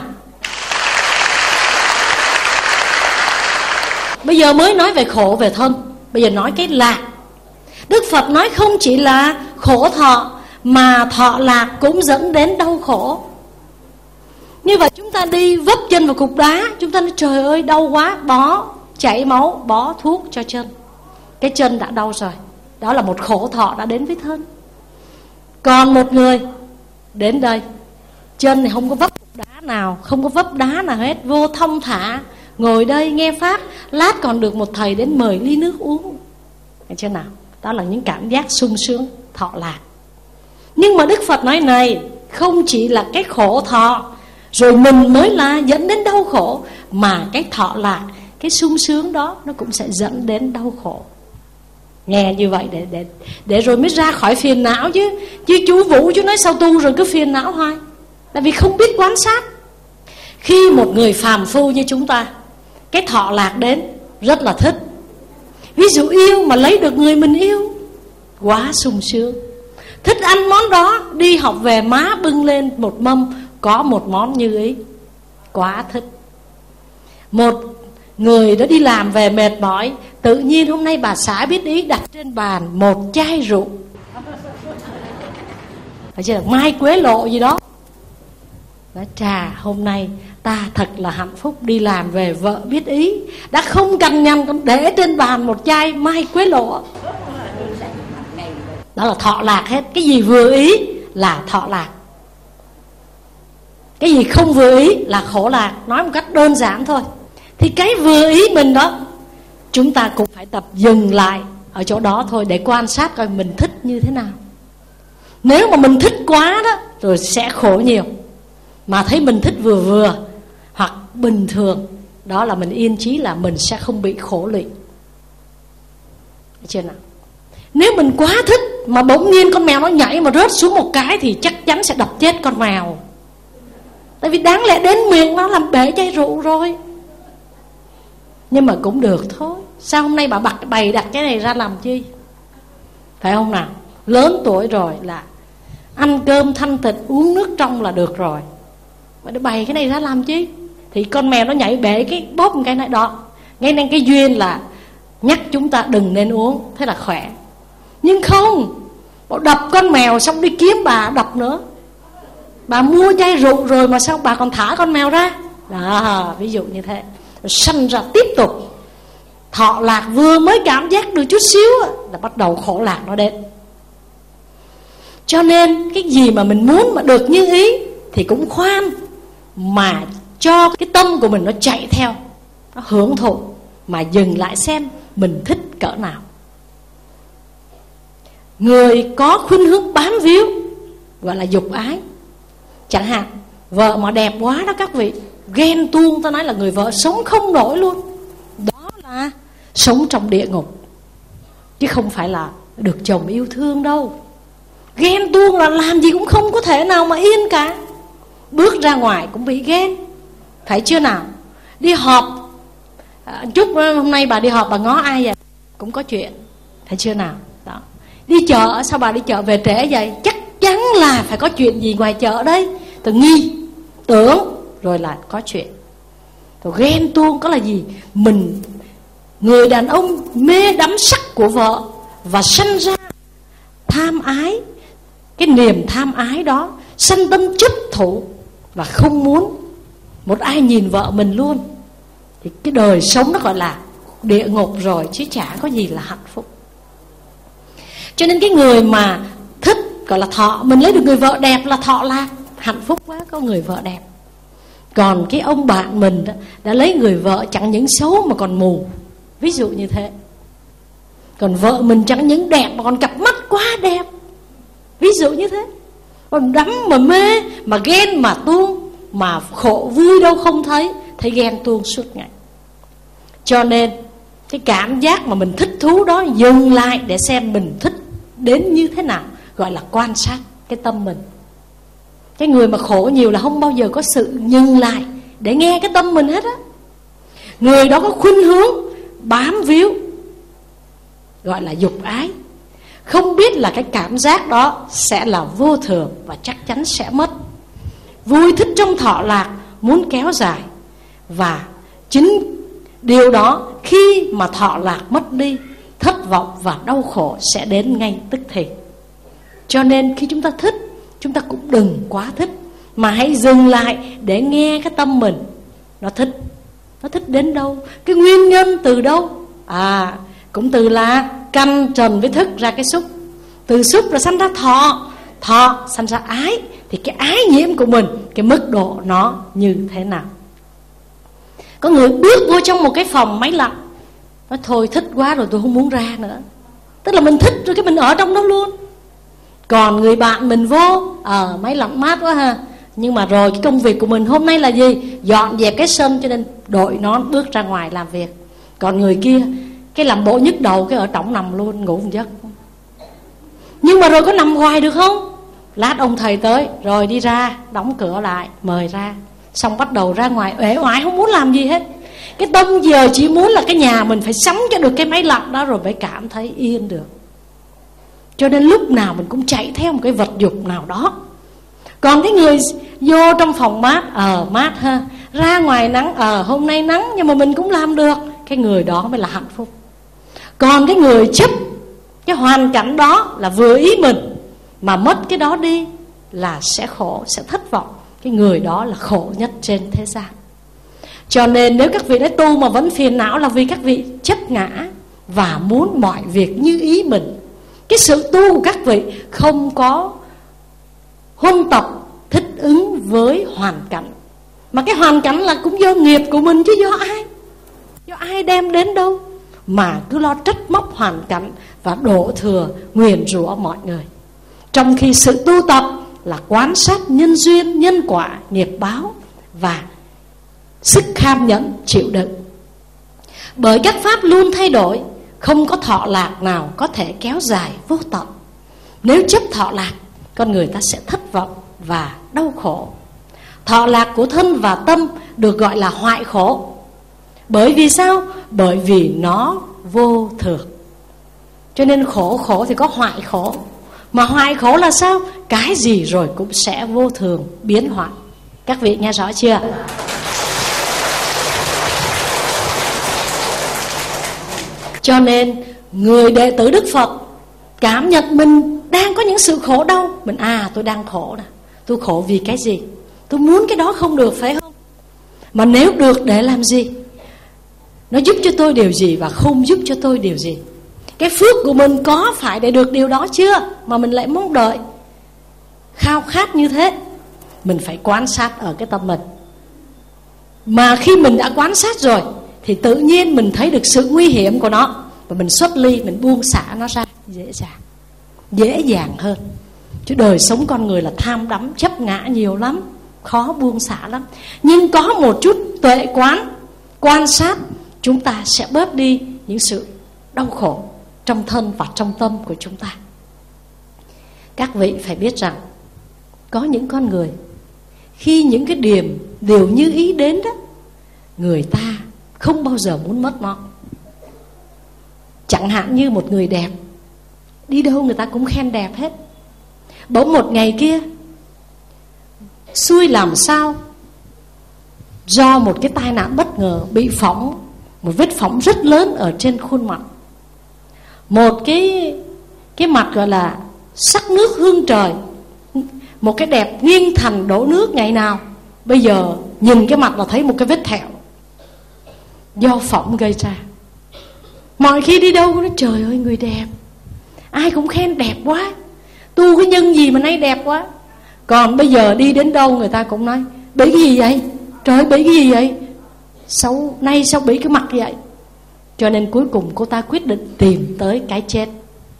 Bây giờ mới nói về khổ về thân, bây giờ nói cái lạc. Đức Phật nói không chỉ là khổ thọ, mà thọ lạc cũng dẫn đến đau khổ. Như vậy chúng ta đi vấp chân vào cục đá, chúng ta nói trời ơi đau quá, bó, chảy máu, bó thuốc cho chân. Cái chân đã đau rồi, đó là một khổ thọ đã đến với thân. Còn một người đến đây, chân này không có vấp cục đá nào, không có vấp đá nào hết, vô thông thả, ngồi đây nghe pháp, lát còn được một thầy đến mời ly nước uống. Thấy chưa nào? Đó là những cảm giác sung sướng, thọ lạc. Nhưng mà Đức Phật nói này, không chỉ là cái khổ thọ rồi mình mới là dẫn đến đau khổ, mà cái thọ lạc, cái sung sướng đó nó cũng sẽ dẫn đến đau khổ. Nghe như vậy để để để rồi mới ra khỏi phiền não chứ. Chứ chú Vũ chú nói sao tu rồi cứ phiền não hoài, tại vì không biết quan sát. Khi một người phàm phu như chúng ta, cái thọ lạc đến rất là thích. Ví dụ yêu mà lấy được người mình yêu, quá sung sướng. Thích ăn món đó, đi học về má bưng lên một mâm, có một món như ý, quá thích. Một người đã đi làm về mệt mỏi, tự nhiên hôm nay bà xã biết ý đặt trên bàn một chai rượu, phải chưa? Mai quế lộ gì đó. Nói trà hôm nay ta thật là hạnh phúc, đi làm về vợ biết ý, đã không cằn nhằn còn để trên bàn một chai mai quế lộ. Đó là thọ lạc hết. Cái gì vừa ý là thọ lạc, cái gì không vừa ý là khổ lạc. Nói một cách đơn giản thôi. Thì cái vừa ý mình đó, chúng ta cũng phải tập dừng lại ở chỗ đó thôi, để quan sát coi mình thích như thế nào. Nếu mà mình thích quá đó rồi sẽ khổ nhiều. Mà thấy mình thích vừa vừa hoặc bình thường, đó là mình yên chí là mình sẽ không bị khổ lụy. Được chưa nào? Nếu mình quá thích mà bỗng nhiên con mèo nó nhảy mà rớt xuống một cái thì chắc chắn sẽ đập chết con mèo. Tại vì đáng lẽ đến miệng nó làm bể chai rượu rồi. Nhưng mà cũng được thôi. Sao hôm nay bà bật bày đặt cái này ra làm chi? Phải không nào? Lớn tuổi rồi là ăn cơm thanh thịt, uống nước trong là được rồi. Mà để bày cái này ra làm chi? Thì con mèo nó nhảy bể cái bóp một cái này đó. Ngay nên cái duyên là nhắc chúng ta đừng nên uống, thế là khỏe. Nhưng không, bảo đập con mèo xong đi kiếm bà đập nữa. Bà mua chai rượu rồi mà sao bà còn thả con mèo ra? Đó, ví dụ như thế. Sanh ra tiếp tục thọ lạc, vừa mới cảm giác được chút xíu là bắt đầu khổ lạc nó đến. Cho nên cái gì mà mình muốn mà được như ý thì cũng khoan, mà cho cái tâm của mình nó chạy theo, nó hưởng thụ, mà dừng lại xem mình thích cỡ nào. Người có khuynh hướng bám víu gọi là dục ái. Chẳng hạn vợ mà đẹp quá đó các vị, ghen tuông, ta nói là người vợ sống không nổi luôn. Đó là sống trong địa ngục, chứ không phải là được chồng yêu thương đâu. Ghen tuông là làm gì cũng không có thể nào mà yên cả. Bước ra ngoài cũng bị ghen, phải chưa nào? Đi họp à, chút hôm nay bà đi họp bà ngó ai vậy? Cũng có chuyện, phải chưa nào? Đó. Đi chợ, sao bà đi chợ về trễ vậy? Chắc chắn là phải có chuyện gì ngoài chợ đấy. Tôi nghi, tưởng, rồi là có chuyện. Rồi ghen tuông có là gì? Mình, người đàn ông mê đắm sắc của vợ và sanh ra tham ái. Cái niềm tham ái đó sanh tâm chấp thủ và không muốn một ai nhìn vợ mình luôn. Thì cái đời sống nó gọi là địa ngục rồi, chứ chả có gì là hạnh phúc. Cho nên cái người mà thích gọi là thọ, mình lấy được người vợ đẹp là thọ lạc, hạnh phúc quá, có người vợ đẹp. Còn cái ông bạn mình đó, đã lấy người vợ chẳng những xấu mà còn mù, ví dụ như thế. Còn vợ mình chẳng những đẹp mà còn cặp mắt quá đẹp, ví dụ như thế. Còn đắm mà mê, mà ghen mà tuông, mà khổ vui đâu không thấy, thấy ghen tuông suốt ngày. Cho nên cái cảm giác mà mình thích thú đó, dừng lại để xem mình thích đến như thế nào, gọi là quan sát cái tâm mình. Cái người mà khổ nhiều là không bao giờ có sự dừng lại để nghe cái tâm mình hết á. Người đó có khuynh hướng bám víu, gọi là dục ái, không biết là cái cảm giác đó sẽ là vô thường và chắc chắn sẽ mất. Vui thích trong thọ lạc, muốn kéo dài. Và chính điều đó khi mà thọ lạc mất đi, thất vọng và đau khổ sẽ đến ngay tức thì. Cho nên khi chúng ta thích, chúng ta cũng đừng quá thích, mà hãy dừng lại để nghe cái tâm mình. Nó thích, nó thích đến đâu, cái nguyên nhân từ đâu? À, cũng từ là căn trần với thức ra cái xúc. Từ xúc là sanh ra thọ, thọ sanh ra ái. Thì cái ái nhiễm của mình, cái mức độ nó như thế nào? Có người bước vô trong một cái phòng máy lạnh, nói thôi thích quá rồi tôi không muốn ra nữa. Tức là mình thích rồi cái mình ở trong đó luôn. Còn người bạn mình vô, ờ à, máy lạnh mát quá ha, nhưng mà rồi cái công việc của mình hôm nay là gì? Dọn dẹp cái sân, cho nên đội nón bước ra ngoài làm việc. Còn người kia cái làm bộ nhức đầu, cái ở trỏng nằm luôn, ngủ một giấc. Nhưng mà rồi có nằm hoài được không? Lát ông thầy tới, rồi đi ra, đóng cửa lại, mời ra. Xong bắt đầu ra ngoài, uể oải không muốn làm gì hết. Cái tâm giờ chỉ muốn là cái nhà mình phải sắm cho được cái máy lạnh đó, rồi mới cảm thấy yên được. Cho nên lúc nào mình cũng chạy theo một cái vật dục nào đó. Còn cái người vô trong phòng mát, ờ à, mát ha, ra ngoài nắng, ờ à, hôm nay nắng nhưng mà mình cũng làm được, cái người đó mới là hạnh phúc. Còn cái người chấp cái hoàn cảnh đó là vừa ý mình, mà mất cái đó đi là sẽ khổ, sẽ thất vọng. Cái người đó là khổ nhất trên thế gian. Cho nên nếu các vị đã tu mà vẫn phiền não, là vì các vị chấp ngã và muốn mọi việc như ý mình. Cái sự tu của các vị không có huân tập thích ứng với hoàn cảnh. Mà cái hoàn cảnh là cũng do nghiệp của mình, chứ do ai? Do ai đem đến đâu? Mà cứ lo trách móc hoàn cảnh và đổ thừa nguyền rủa mọi người. trong khi sự tu tập là quan sát nhân duyên, nhân quả, nghiệp báo và sức kham nhẫn chịu đựng. Bởi các pháp luôn thay đổi, không có thọ lạc nào có thể kéo dài vô tận. Nếu chấp thọ lạc, con người ta sẽ thất vọng và đau khổ. Thọ lạc của thân và tâm được gọi là hoại khổ. Bởi vì sao? Bởi vì nó vô thường. Cho nên khổ khổ thì có hoại khổ. Mà hoại khổ là sao? Cái gì rồi cũng sẽ vô thường, biến hoại. Các vị nghe rõ chưa? Cho nên người đệ tử Đức Phật cảm nhận mình đang có những sự khổ đau. Mình à tôi đang khổ nè. Tôi khổ vì cái gì? Tôi muốn cái đó không được phải không? Mà nếu được để làm gì? Nó giúp cho tôi điều gì và không giúp cho tôi điều gì? Cái phước của mình có phải để được điều đó chưa? Mà mình lại mong đợi, khao khát như thế. Mình phải quan sát ở cái tâm mình. Mà khi mình đã quan sát rồi thì tự nhiên mình thấy được sự nguy hiểm của nó, và mình xuất ly, mình buông xả nó ra dễ dàng, dễ dàng hơn. Chứ đời sống con người là tham đắm, chấp ngã nhiều lắm, khó buông xả lắm. Nhưng có một chút tuệ quán, quan sát, chúng ta sẽ bớt đi những sự đau khổ trong thân và trong tâm của chúng ta. Các vị phải biết rằng có những con người khi những cái điểm đều như ý đến đó, người ta không bao giờ muốn mất nó. Chẳng hạn như một người đẹp, đi đâu người ta cũng khen đẹp hết. Bỗng một ngày kia xui làm sao, do một cái tai nạn bất ngờ bị phỏng, một vết phỏng rất lớn ở trên khuôn mặt. Một cái cái mặt gọi là sắc nước hương trời, một cái đẹp nghiêng thành đổ nước ngày nào, bây giờ nhìn cái mặt là thấy một cái vết thẹo do phỏng gây ra. Mọi khi đi đâu cũng nói trời ơi người đẹp, ai cũng khen đẹp quá, tu cái nhân gì mà nay đẹp quá. Còn bây giờ đi đến đâu người ta cũng nói bị cái gì vậy, trời ơi bị cái gì vậy, sao nay sao bị cái mặt vậy. Cho nên cuối cùng cô ta quyết định tìm tới cái chết.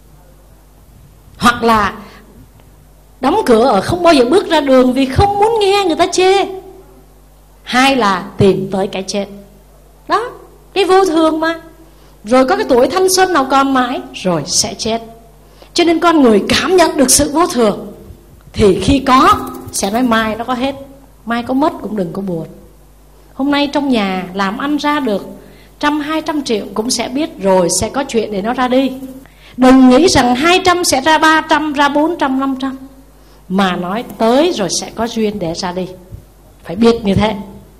Hoặc là đóng cửa ở, không bao giờ bước ra đường vì không muốn nghe người ta chê. Hai là tìm tới cái chết. Đó, cái vô thường mà. Rồi có cái tuổi thanh xuân nào còn mãi, rồi sẽ chết. Cho nên con người cảm nhận được sự vô thường thì khi có sẽ nói mai nó có hết, mai có mất cũng đừng có buồn. Hôm nay trong nhà làm ăn ra được trăm hai trăm triệu cũng sẽ biết rồi sẽ có chuyện để nó ra đi. Đừng nghĩ rằng hai trăm sẽ ra ba trăm, ra bốn trăm, năm trăm, mà nói tới rồi sẽ có duyên để ra đi. Phải biết như thế.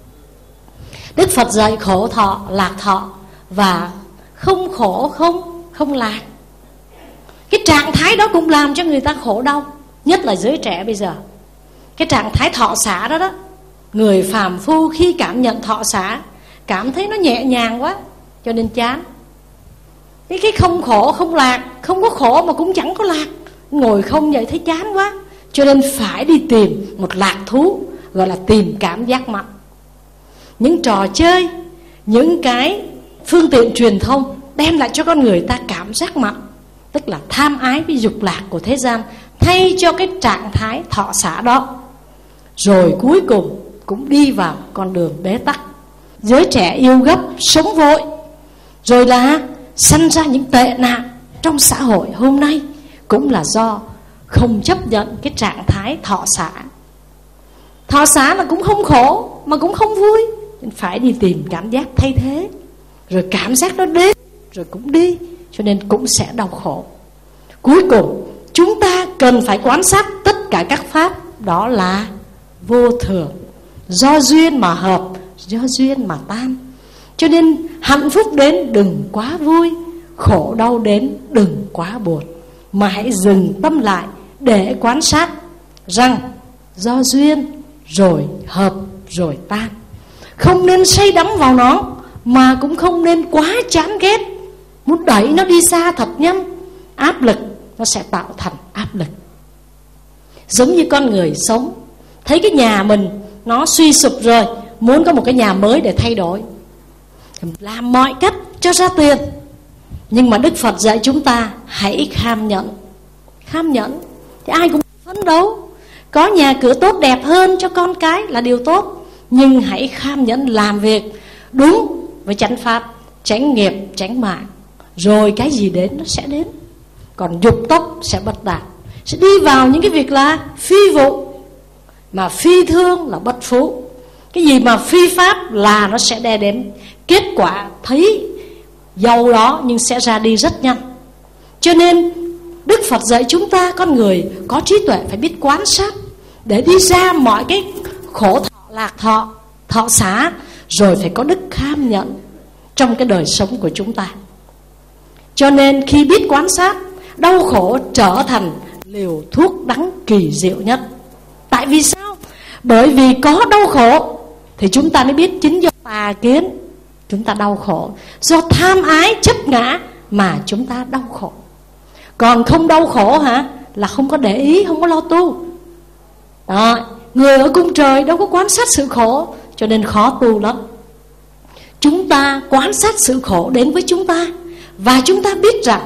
Đức Phật dạy khổ thọ, lạc thọ và không khổ không không lạc. Cái trạng thái đó cũng làm cho người ta khổ đau, nhất là giới trẻ bây giờ. Cái trạng thái thọ xả đó đó, người phàm phu khi cảm nhận thọ xả cảm thấy nó nhẹ nhàng quá, cho nên chán. Cái, cái không khổ không lạc, không có khổ mà cũng chẳng có lạc, ngồi không vậy thấy chán quá. Cho nên phải đi tìm một lạc thú, gọi là tìm cảm giác mạnh. Những trò chơi, những cái phương tiện truyền thông đem lại cho con người ta cảm giác mạnh, tức là tham ái với dục lạc của thế gian, thay cho cái trạng thái thọ xả đó. Rồi cuối cùng cũng đi vào con đường bế tắc. Giới trẻ yêu gấp, sống vội, rồi là sanh ra những tệ nạn trong xã hội hôm nay, cũng là do không chấp nhận cái trạng thái thọ xả. Thọ xả là cũng không khổ mà cũng không vui, phải đi tìm cảm giác thay thế. Rồi cảm giác đó đến rồi cũng đi, cho nên cũng sẽ đau khổ. Cuối cùng chúng ta cần phải quan sát tất cả các pháp, đó là vô thường, do duyên mà hợp, do duyên mà tan. Cho nên hạnh phúc đến đừng quá vui, khổ đau đến đừng quá buồn, mà hãy dừng tâm lại để quan sát rằng do duyên rồi hợp rồi tan. Không nên say đắm vào nó, mà cũng không nên quá chán ghét, muốn đẩy nó đi xa thật nhanh. Áp lực nó sẽ tạo thành áp lực. Giống như con người sống, thấy cái nhà mình nó suy sụp rồi, muốn có một cái nhà mới để thay đổi, làm mọi cách cho ra tiền. Nhưng mà Đức Phật dạy chúng ta hãy kham nhẫn. Kham nhẫn thì ai cũng phấn đấu. Có nhà cửa tốt đẹp hơn cho con cái là điều tốt, nhưng hãy kham nhẫn làm việc đúng với chánh pháp, tránh nghiệp, tránh mạng, rồi cái gì đến nó sẽ đến. Còn dục tốc sẽ bất đạt, sẽ đi vào những cái việc là phi vụ, mà phi thương là bất phú. Cái gì mà phi pháp là nó sẽ đe đến kết quả thấy giàu đó nhưng sẽ ra đi rất nhanh. Cho nên Đức Phật dạy chúng ta, con người có trí tuệ phải biết quan sát để đi ra mọi cái khổ thọ, lạc thọ, thọ xá, rồi phải có đức kham nhẫn trong cái đời sống của chúng ta. Cho nên khi biết quan sát, đau khổ trở thành liều thuốc đắng kỳ diệu nhất. Tại vì sao? Bởi vì có đau khổ thì chúng ta mới biết chính do tà kiến chúng ta đau khổ, do tham ái chấp ngã mà chúng ta đau khổ. Còn không đau khổ hả, là không có để ý, không có lo tu. Đó, người ở cung trời đâu có quan sát sự khổ, cho nên khó tu lắm. Chúng ta quan sát sự khổ đến với chúng ta, và chúng ta biết rằng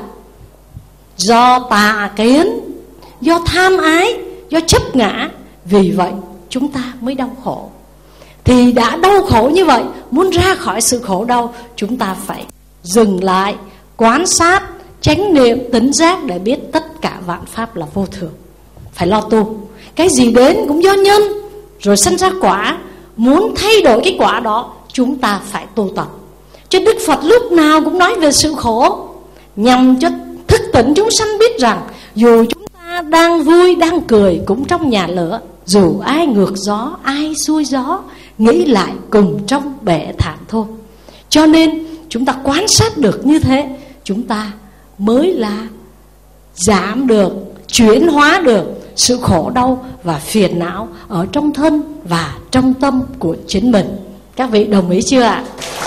do tà kiến, do tham ái, do chấp ngã, vì vậy chúng ta mới đau khổ. Thì đã đau khổ như vậy, muốn ra khỏi sự khổ đau, chúng ta phải dừng lại, quan sát, chánh niệm, tỉnh giác để biết tất cả vạn pháp là vô thường. Phải lo tu. Cái gì đến cũng do nhân, rồi sanh ra quả. Muốn thay đổi cái quả đó, chúng ta phải tu tập. Cho Đức Phật lúc nào cũng nói về sự khổ, nhằm cho thức tỉnh chúng sanh biết rằng dù chúng ta đang vui, đang cười cũng trong nhà lửa, dù ai ngược gió, ai xuôi gió, nghĩ lại cùng trong bể thảm thôi. Cho nên chúng ta quan sát được như thế, chúng ta mới là giảm được, chuyển hóa được sự khổ đau và phiền não ở trong thân và trong tâm của chính mình. Các vị đồng ý chưa ạ?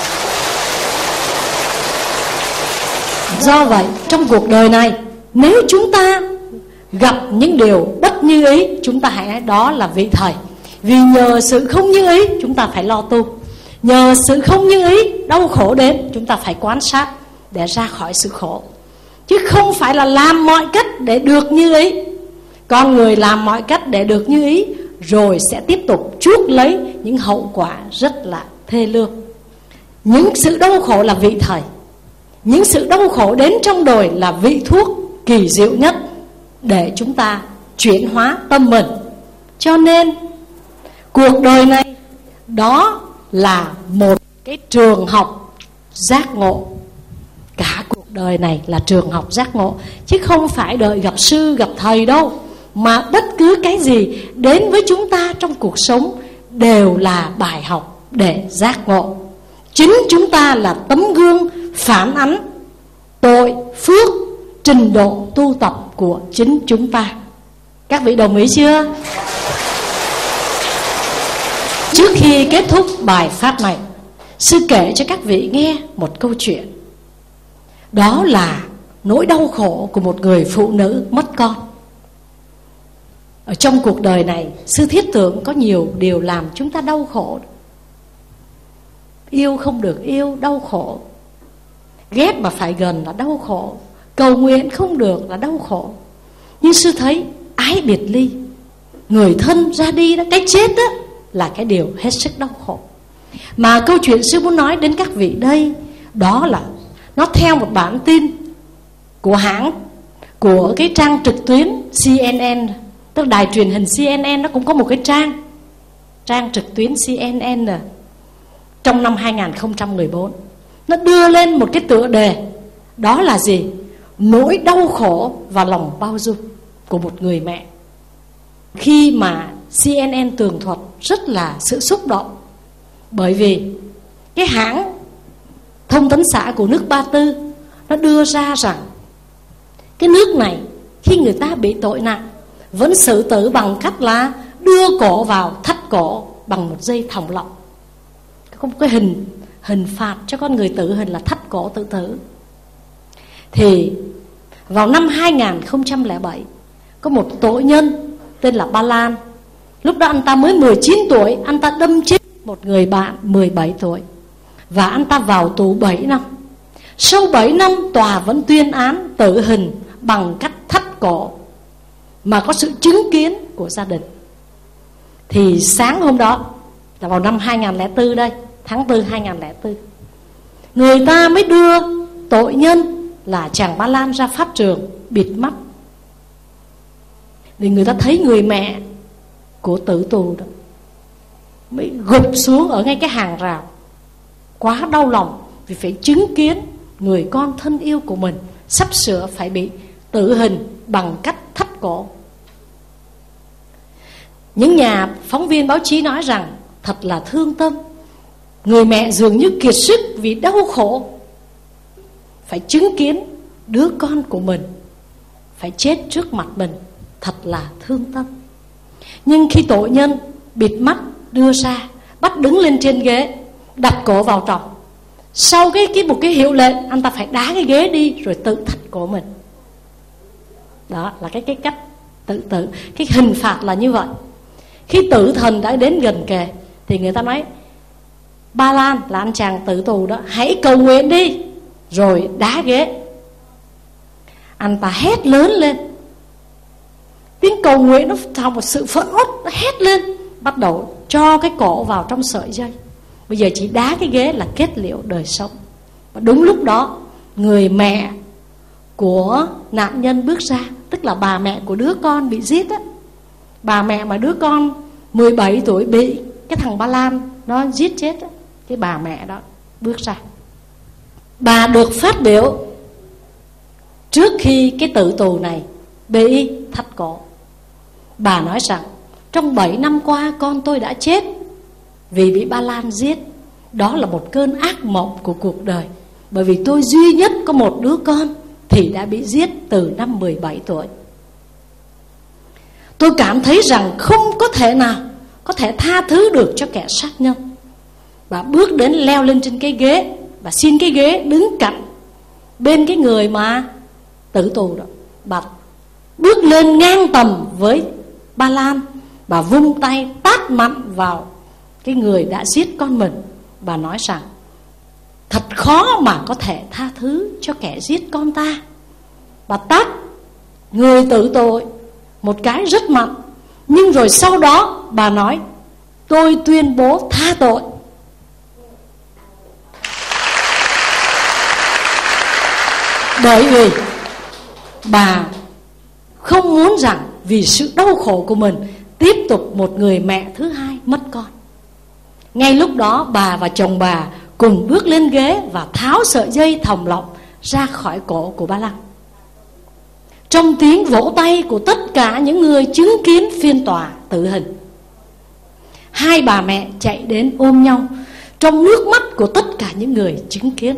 Do vậy, trong cuộc đời này, nếu chúng ta gặp những điều bất như ý, chúng ta hãy nói đó là vị thời. Vì nhờ sự không như ý, chúng ta phải lo tu. Nhờ sự không như ý, đau khổ đến, chúng ta phải quan sát để ra khỏi sự khổ. Chứ không phải là làm mọi cách để được như ý. Con người làm mọi cách để được như ý, rồi sẽ tiếp tục chuốc lấy những hậu quả rất là thê lương. Những sự đau khổ là vị thời. Những sự đau khổ đến trong đời là vị thuốc kỳ diệu nhất để chúng ta chuyển hóa tâm mình. Cho nên cuộc đời này đó là một cái trường học giác ngộ. Cả cuộc đời này là trường học giác ngộ, chứ không phải đợi gặp sư gặp thầy đâu. Mà bất cứ cái gì đến với chúng ta trong cuộc sống đều là bài học để giác ngộ. Chính chúng ta là tấm gương phản ánh tội, phước, trình độ tu tập của chính chúng ta. Các vị đồng ý chưa? Trước khi kết thúc bài pháp này, sư kể cho các vị nghe một câu chuyện. Đó là nỗi đau khổ của một người phụ nữ mất con. Ở trong cuộc đời này, sư thiết tưởng có nhiều điều làm chúng ta đau khổ. Yêu không được yêu, đau khổ. Ghét mà phải gần là đau khổ. Cầu nguyện không được là đau khổ. Nhưng sư thấy ái biệt ly, người thân ra đi đó, cái chết đó là cái điều hết sức đau khổ. Mà câu chuyện sư muốn nói đến các vị đây, đó là nó theo một bản tin của hãng, của cái trang trực tuyến C N N. Tức là đài truyền hình C N N nó cũng có một cái trang Trang trực tuyến C N N trong năm hai không một bốn. Nó đưa lên một cái tựa đề, đó là gì? Nỗi đau khổ và lòng bao dung của một người mẹ. Khi mà C N N tường thuật rất là sự xúc động, bởi vì cái hãng thông tấn xã của nước Ba Tư nó đưa ra rằng cái nước này khi người ta bị tội nặng vẫn xử tử bằng cách là đưa cổ vào thắt cổ bằng một dây thòng lọng. Có một cái hình hình phạt cho con người tử hình là thắt cổ tự tử. Thì vào năm hai không không bảy, có một tội nhân tên là Ba Lan. Lúc đó anh ta mới mười chín tuổi, anh ta đâm chết một người bạn mười bảy tuổi, và anh ta vào tù bảy năm. Sau bảy năm, tòa vẫn tuyên án tử hình bằng cách thắt cổ. mà có sự chứng kiến của gia đình. Thì sáng hôm đó là vào năm hai nghìn lẻ bốn đây, tháng tư hai nghìn lẻ bốn, người ta mới đưa tội nhân là chàng Ba Lan ra pháp trường bịt mắt. Vì người ta thấy người mẹ của tử tù đó mới gục xuống ở ngay cái hàng rào, quá đau lòng vì phải chứng kiến người con thân yêu của mình sắp sửa phải bị tử hình bằng cách thắt cổ. Những nhà phóng viên báo chí nói rằng thật là thương tâm, người mẹ dường như kiệt sức vì đau khổ, phải chứng kiến đứa con của mình phải chết trước mặt mình, thật là thương tâm. Nhưng khi tội nhân bịt mắt đưa ra, bắt đứng lên trên ghế, đặt cổ vào trong, sau cái, cái một cái hiệu lệnh, anh ta phải đá cái ghế đi rồi tự thắt cổ mình. Đó là cái, cái cách tự tử. Cái hình phạt là như vậy. Khi tử thần đã đến gần kề thì người ta nói Ba Lan là anh chàng tử tù đó, hãy cầu nguyện đi, rồi đá ghế. Anh ta hét lớn lên, tiếng cầu nguyện nó thành một sự phẫn uất, nó hét lên, bắt đầu cho cái cổ vào trong sợi dây. Bây giờ chỉ đá cái ghế là kết liễu đời sống. Và đúng lúc đó người mẹ của nạn nhân bước ra, tức là bà mẹ của đứa con bị giết á. Bà mẹ mà đứa con mười bảy tuổi bị cái thằng Ba Lan nó giết chết á, cái bà mẹ đó bước ra. Bà được phát biểu trước khi cái tử tù này bị thắt cổ. Bà nói rằng trong bảy năm qua con tôi đã chết vì bị Ba Lan giết. Đó là một cơn ác mộng của cuộc đời, bởi vì tôi duy nhất có một đứa con thì đã bị giết từ năm mười bảy tuổi. Tôi cảm thấy rằng không có thể nào có thể tha thứ được cho kẻ sát nhân. Bà bước đến leo lên trên cái ghế, bà xin cái ghế đứng cạnh bên cái người mà tử tù đó. Bà bước lên ngang tầm với Ba Lan, bà vung tay tát mạnh vào cái người đã giết con mình. Bà nói rằng thật khó mà có thể tha thứ cho kẻ giết con ta. Bà tát người tử tội một cái rất mạnh, nhưng rồi sau đó bà nói tôi tuyên bố tha tội. Bởi vì bà không muốn rằng vì sự đau khổ của mình tiếp tục một người mẹ thứ hai mất con. Ngay lúc đó bà và chồng bà cùng bước lên ghế và tháo sợi dây thòng lọng ra khỏi cổ của Ba Lan. Trong tiếng vỗ tay của tất cả những người chứng kiến phiên tòa tử hình, hai bà mẹ chạy đến ôm nhau trong nước mắt của tất cả những người chứng kiến.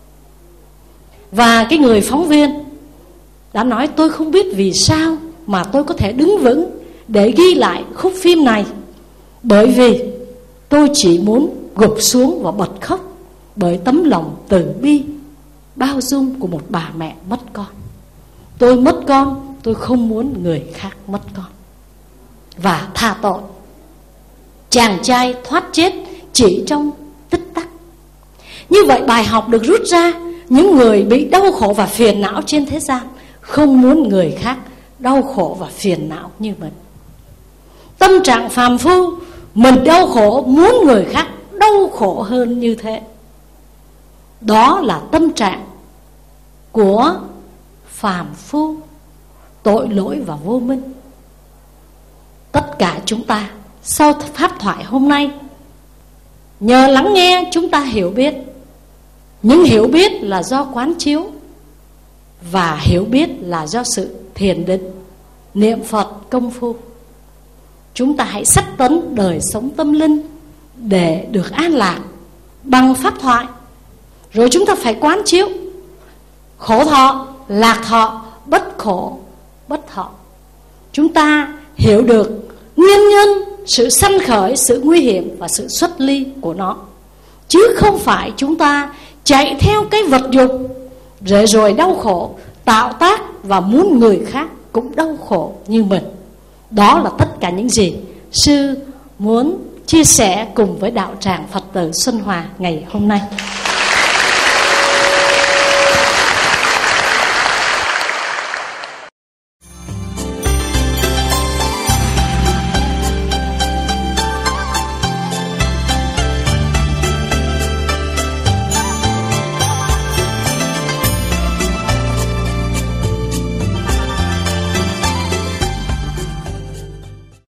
Và cái người phóng viên đã nói tôi không biết vì sao mà tôi có thể đứng vững để ghi lại khúc phim này, bởi vì tôi chỉ muốn gục xuống và bật khóc bởi tấm lòng từ bi bao dung của một bà mẹ mất con. Tôi mất con, tôi không muốn người khác mất con. Và tha tội. Chàng trai thoát chết chỉ trong tích tắc. Như vậy bài học được rút ra, những người bị đau khổ và phiền não trên thế gian không muốn người khác đau khổ và phiền não như mình. Tâm trạng phàm phu, mình đau khổ muốn người khác đau khổ hơn như thế. Đó là tâm trạng của phàm phu, tội lỗi và vô minh. Tất cả chúng ta sau pháp thoại hôm nay, nhờ lắng nghe chúng ta hiểu biết. Nhưng hiểu biết là do quán chiếu, và hiểu biết là do sự thiền định, niệm Phật, công phu. Chúng ta hãy sách tấn đời sống tâm linh để được an lạc bằng pháp thoại. Rồi chúng ta phải quán chiếu khổ thọ, lạc thọ, bất khổ, bất thọ. Chúng ta hiểu được nguyên nhân, sự sanh khởi, sự nguy hiểm và sự xuất ly của nó. Chứ không phải chúng ta chạy theo cái vật dục để rồi đau khổ, tạo tác và muốn người khác cũng đau khổ như mình. Đó là tất cả những gì sư muốn chia sẻ cùng với đạo tràng Phật tử Xuân Hòa ngày hôm nay.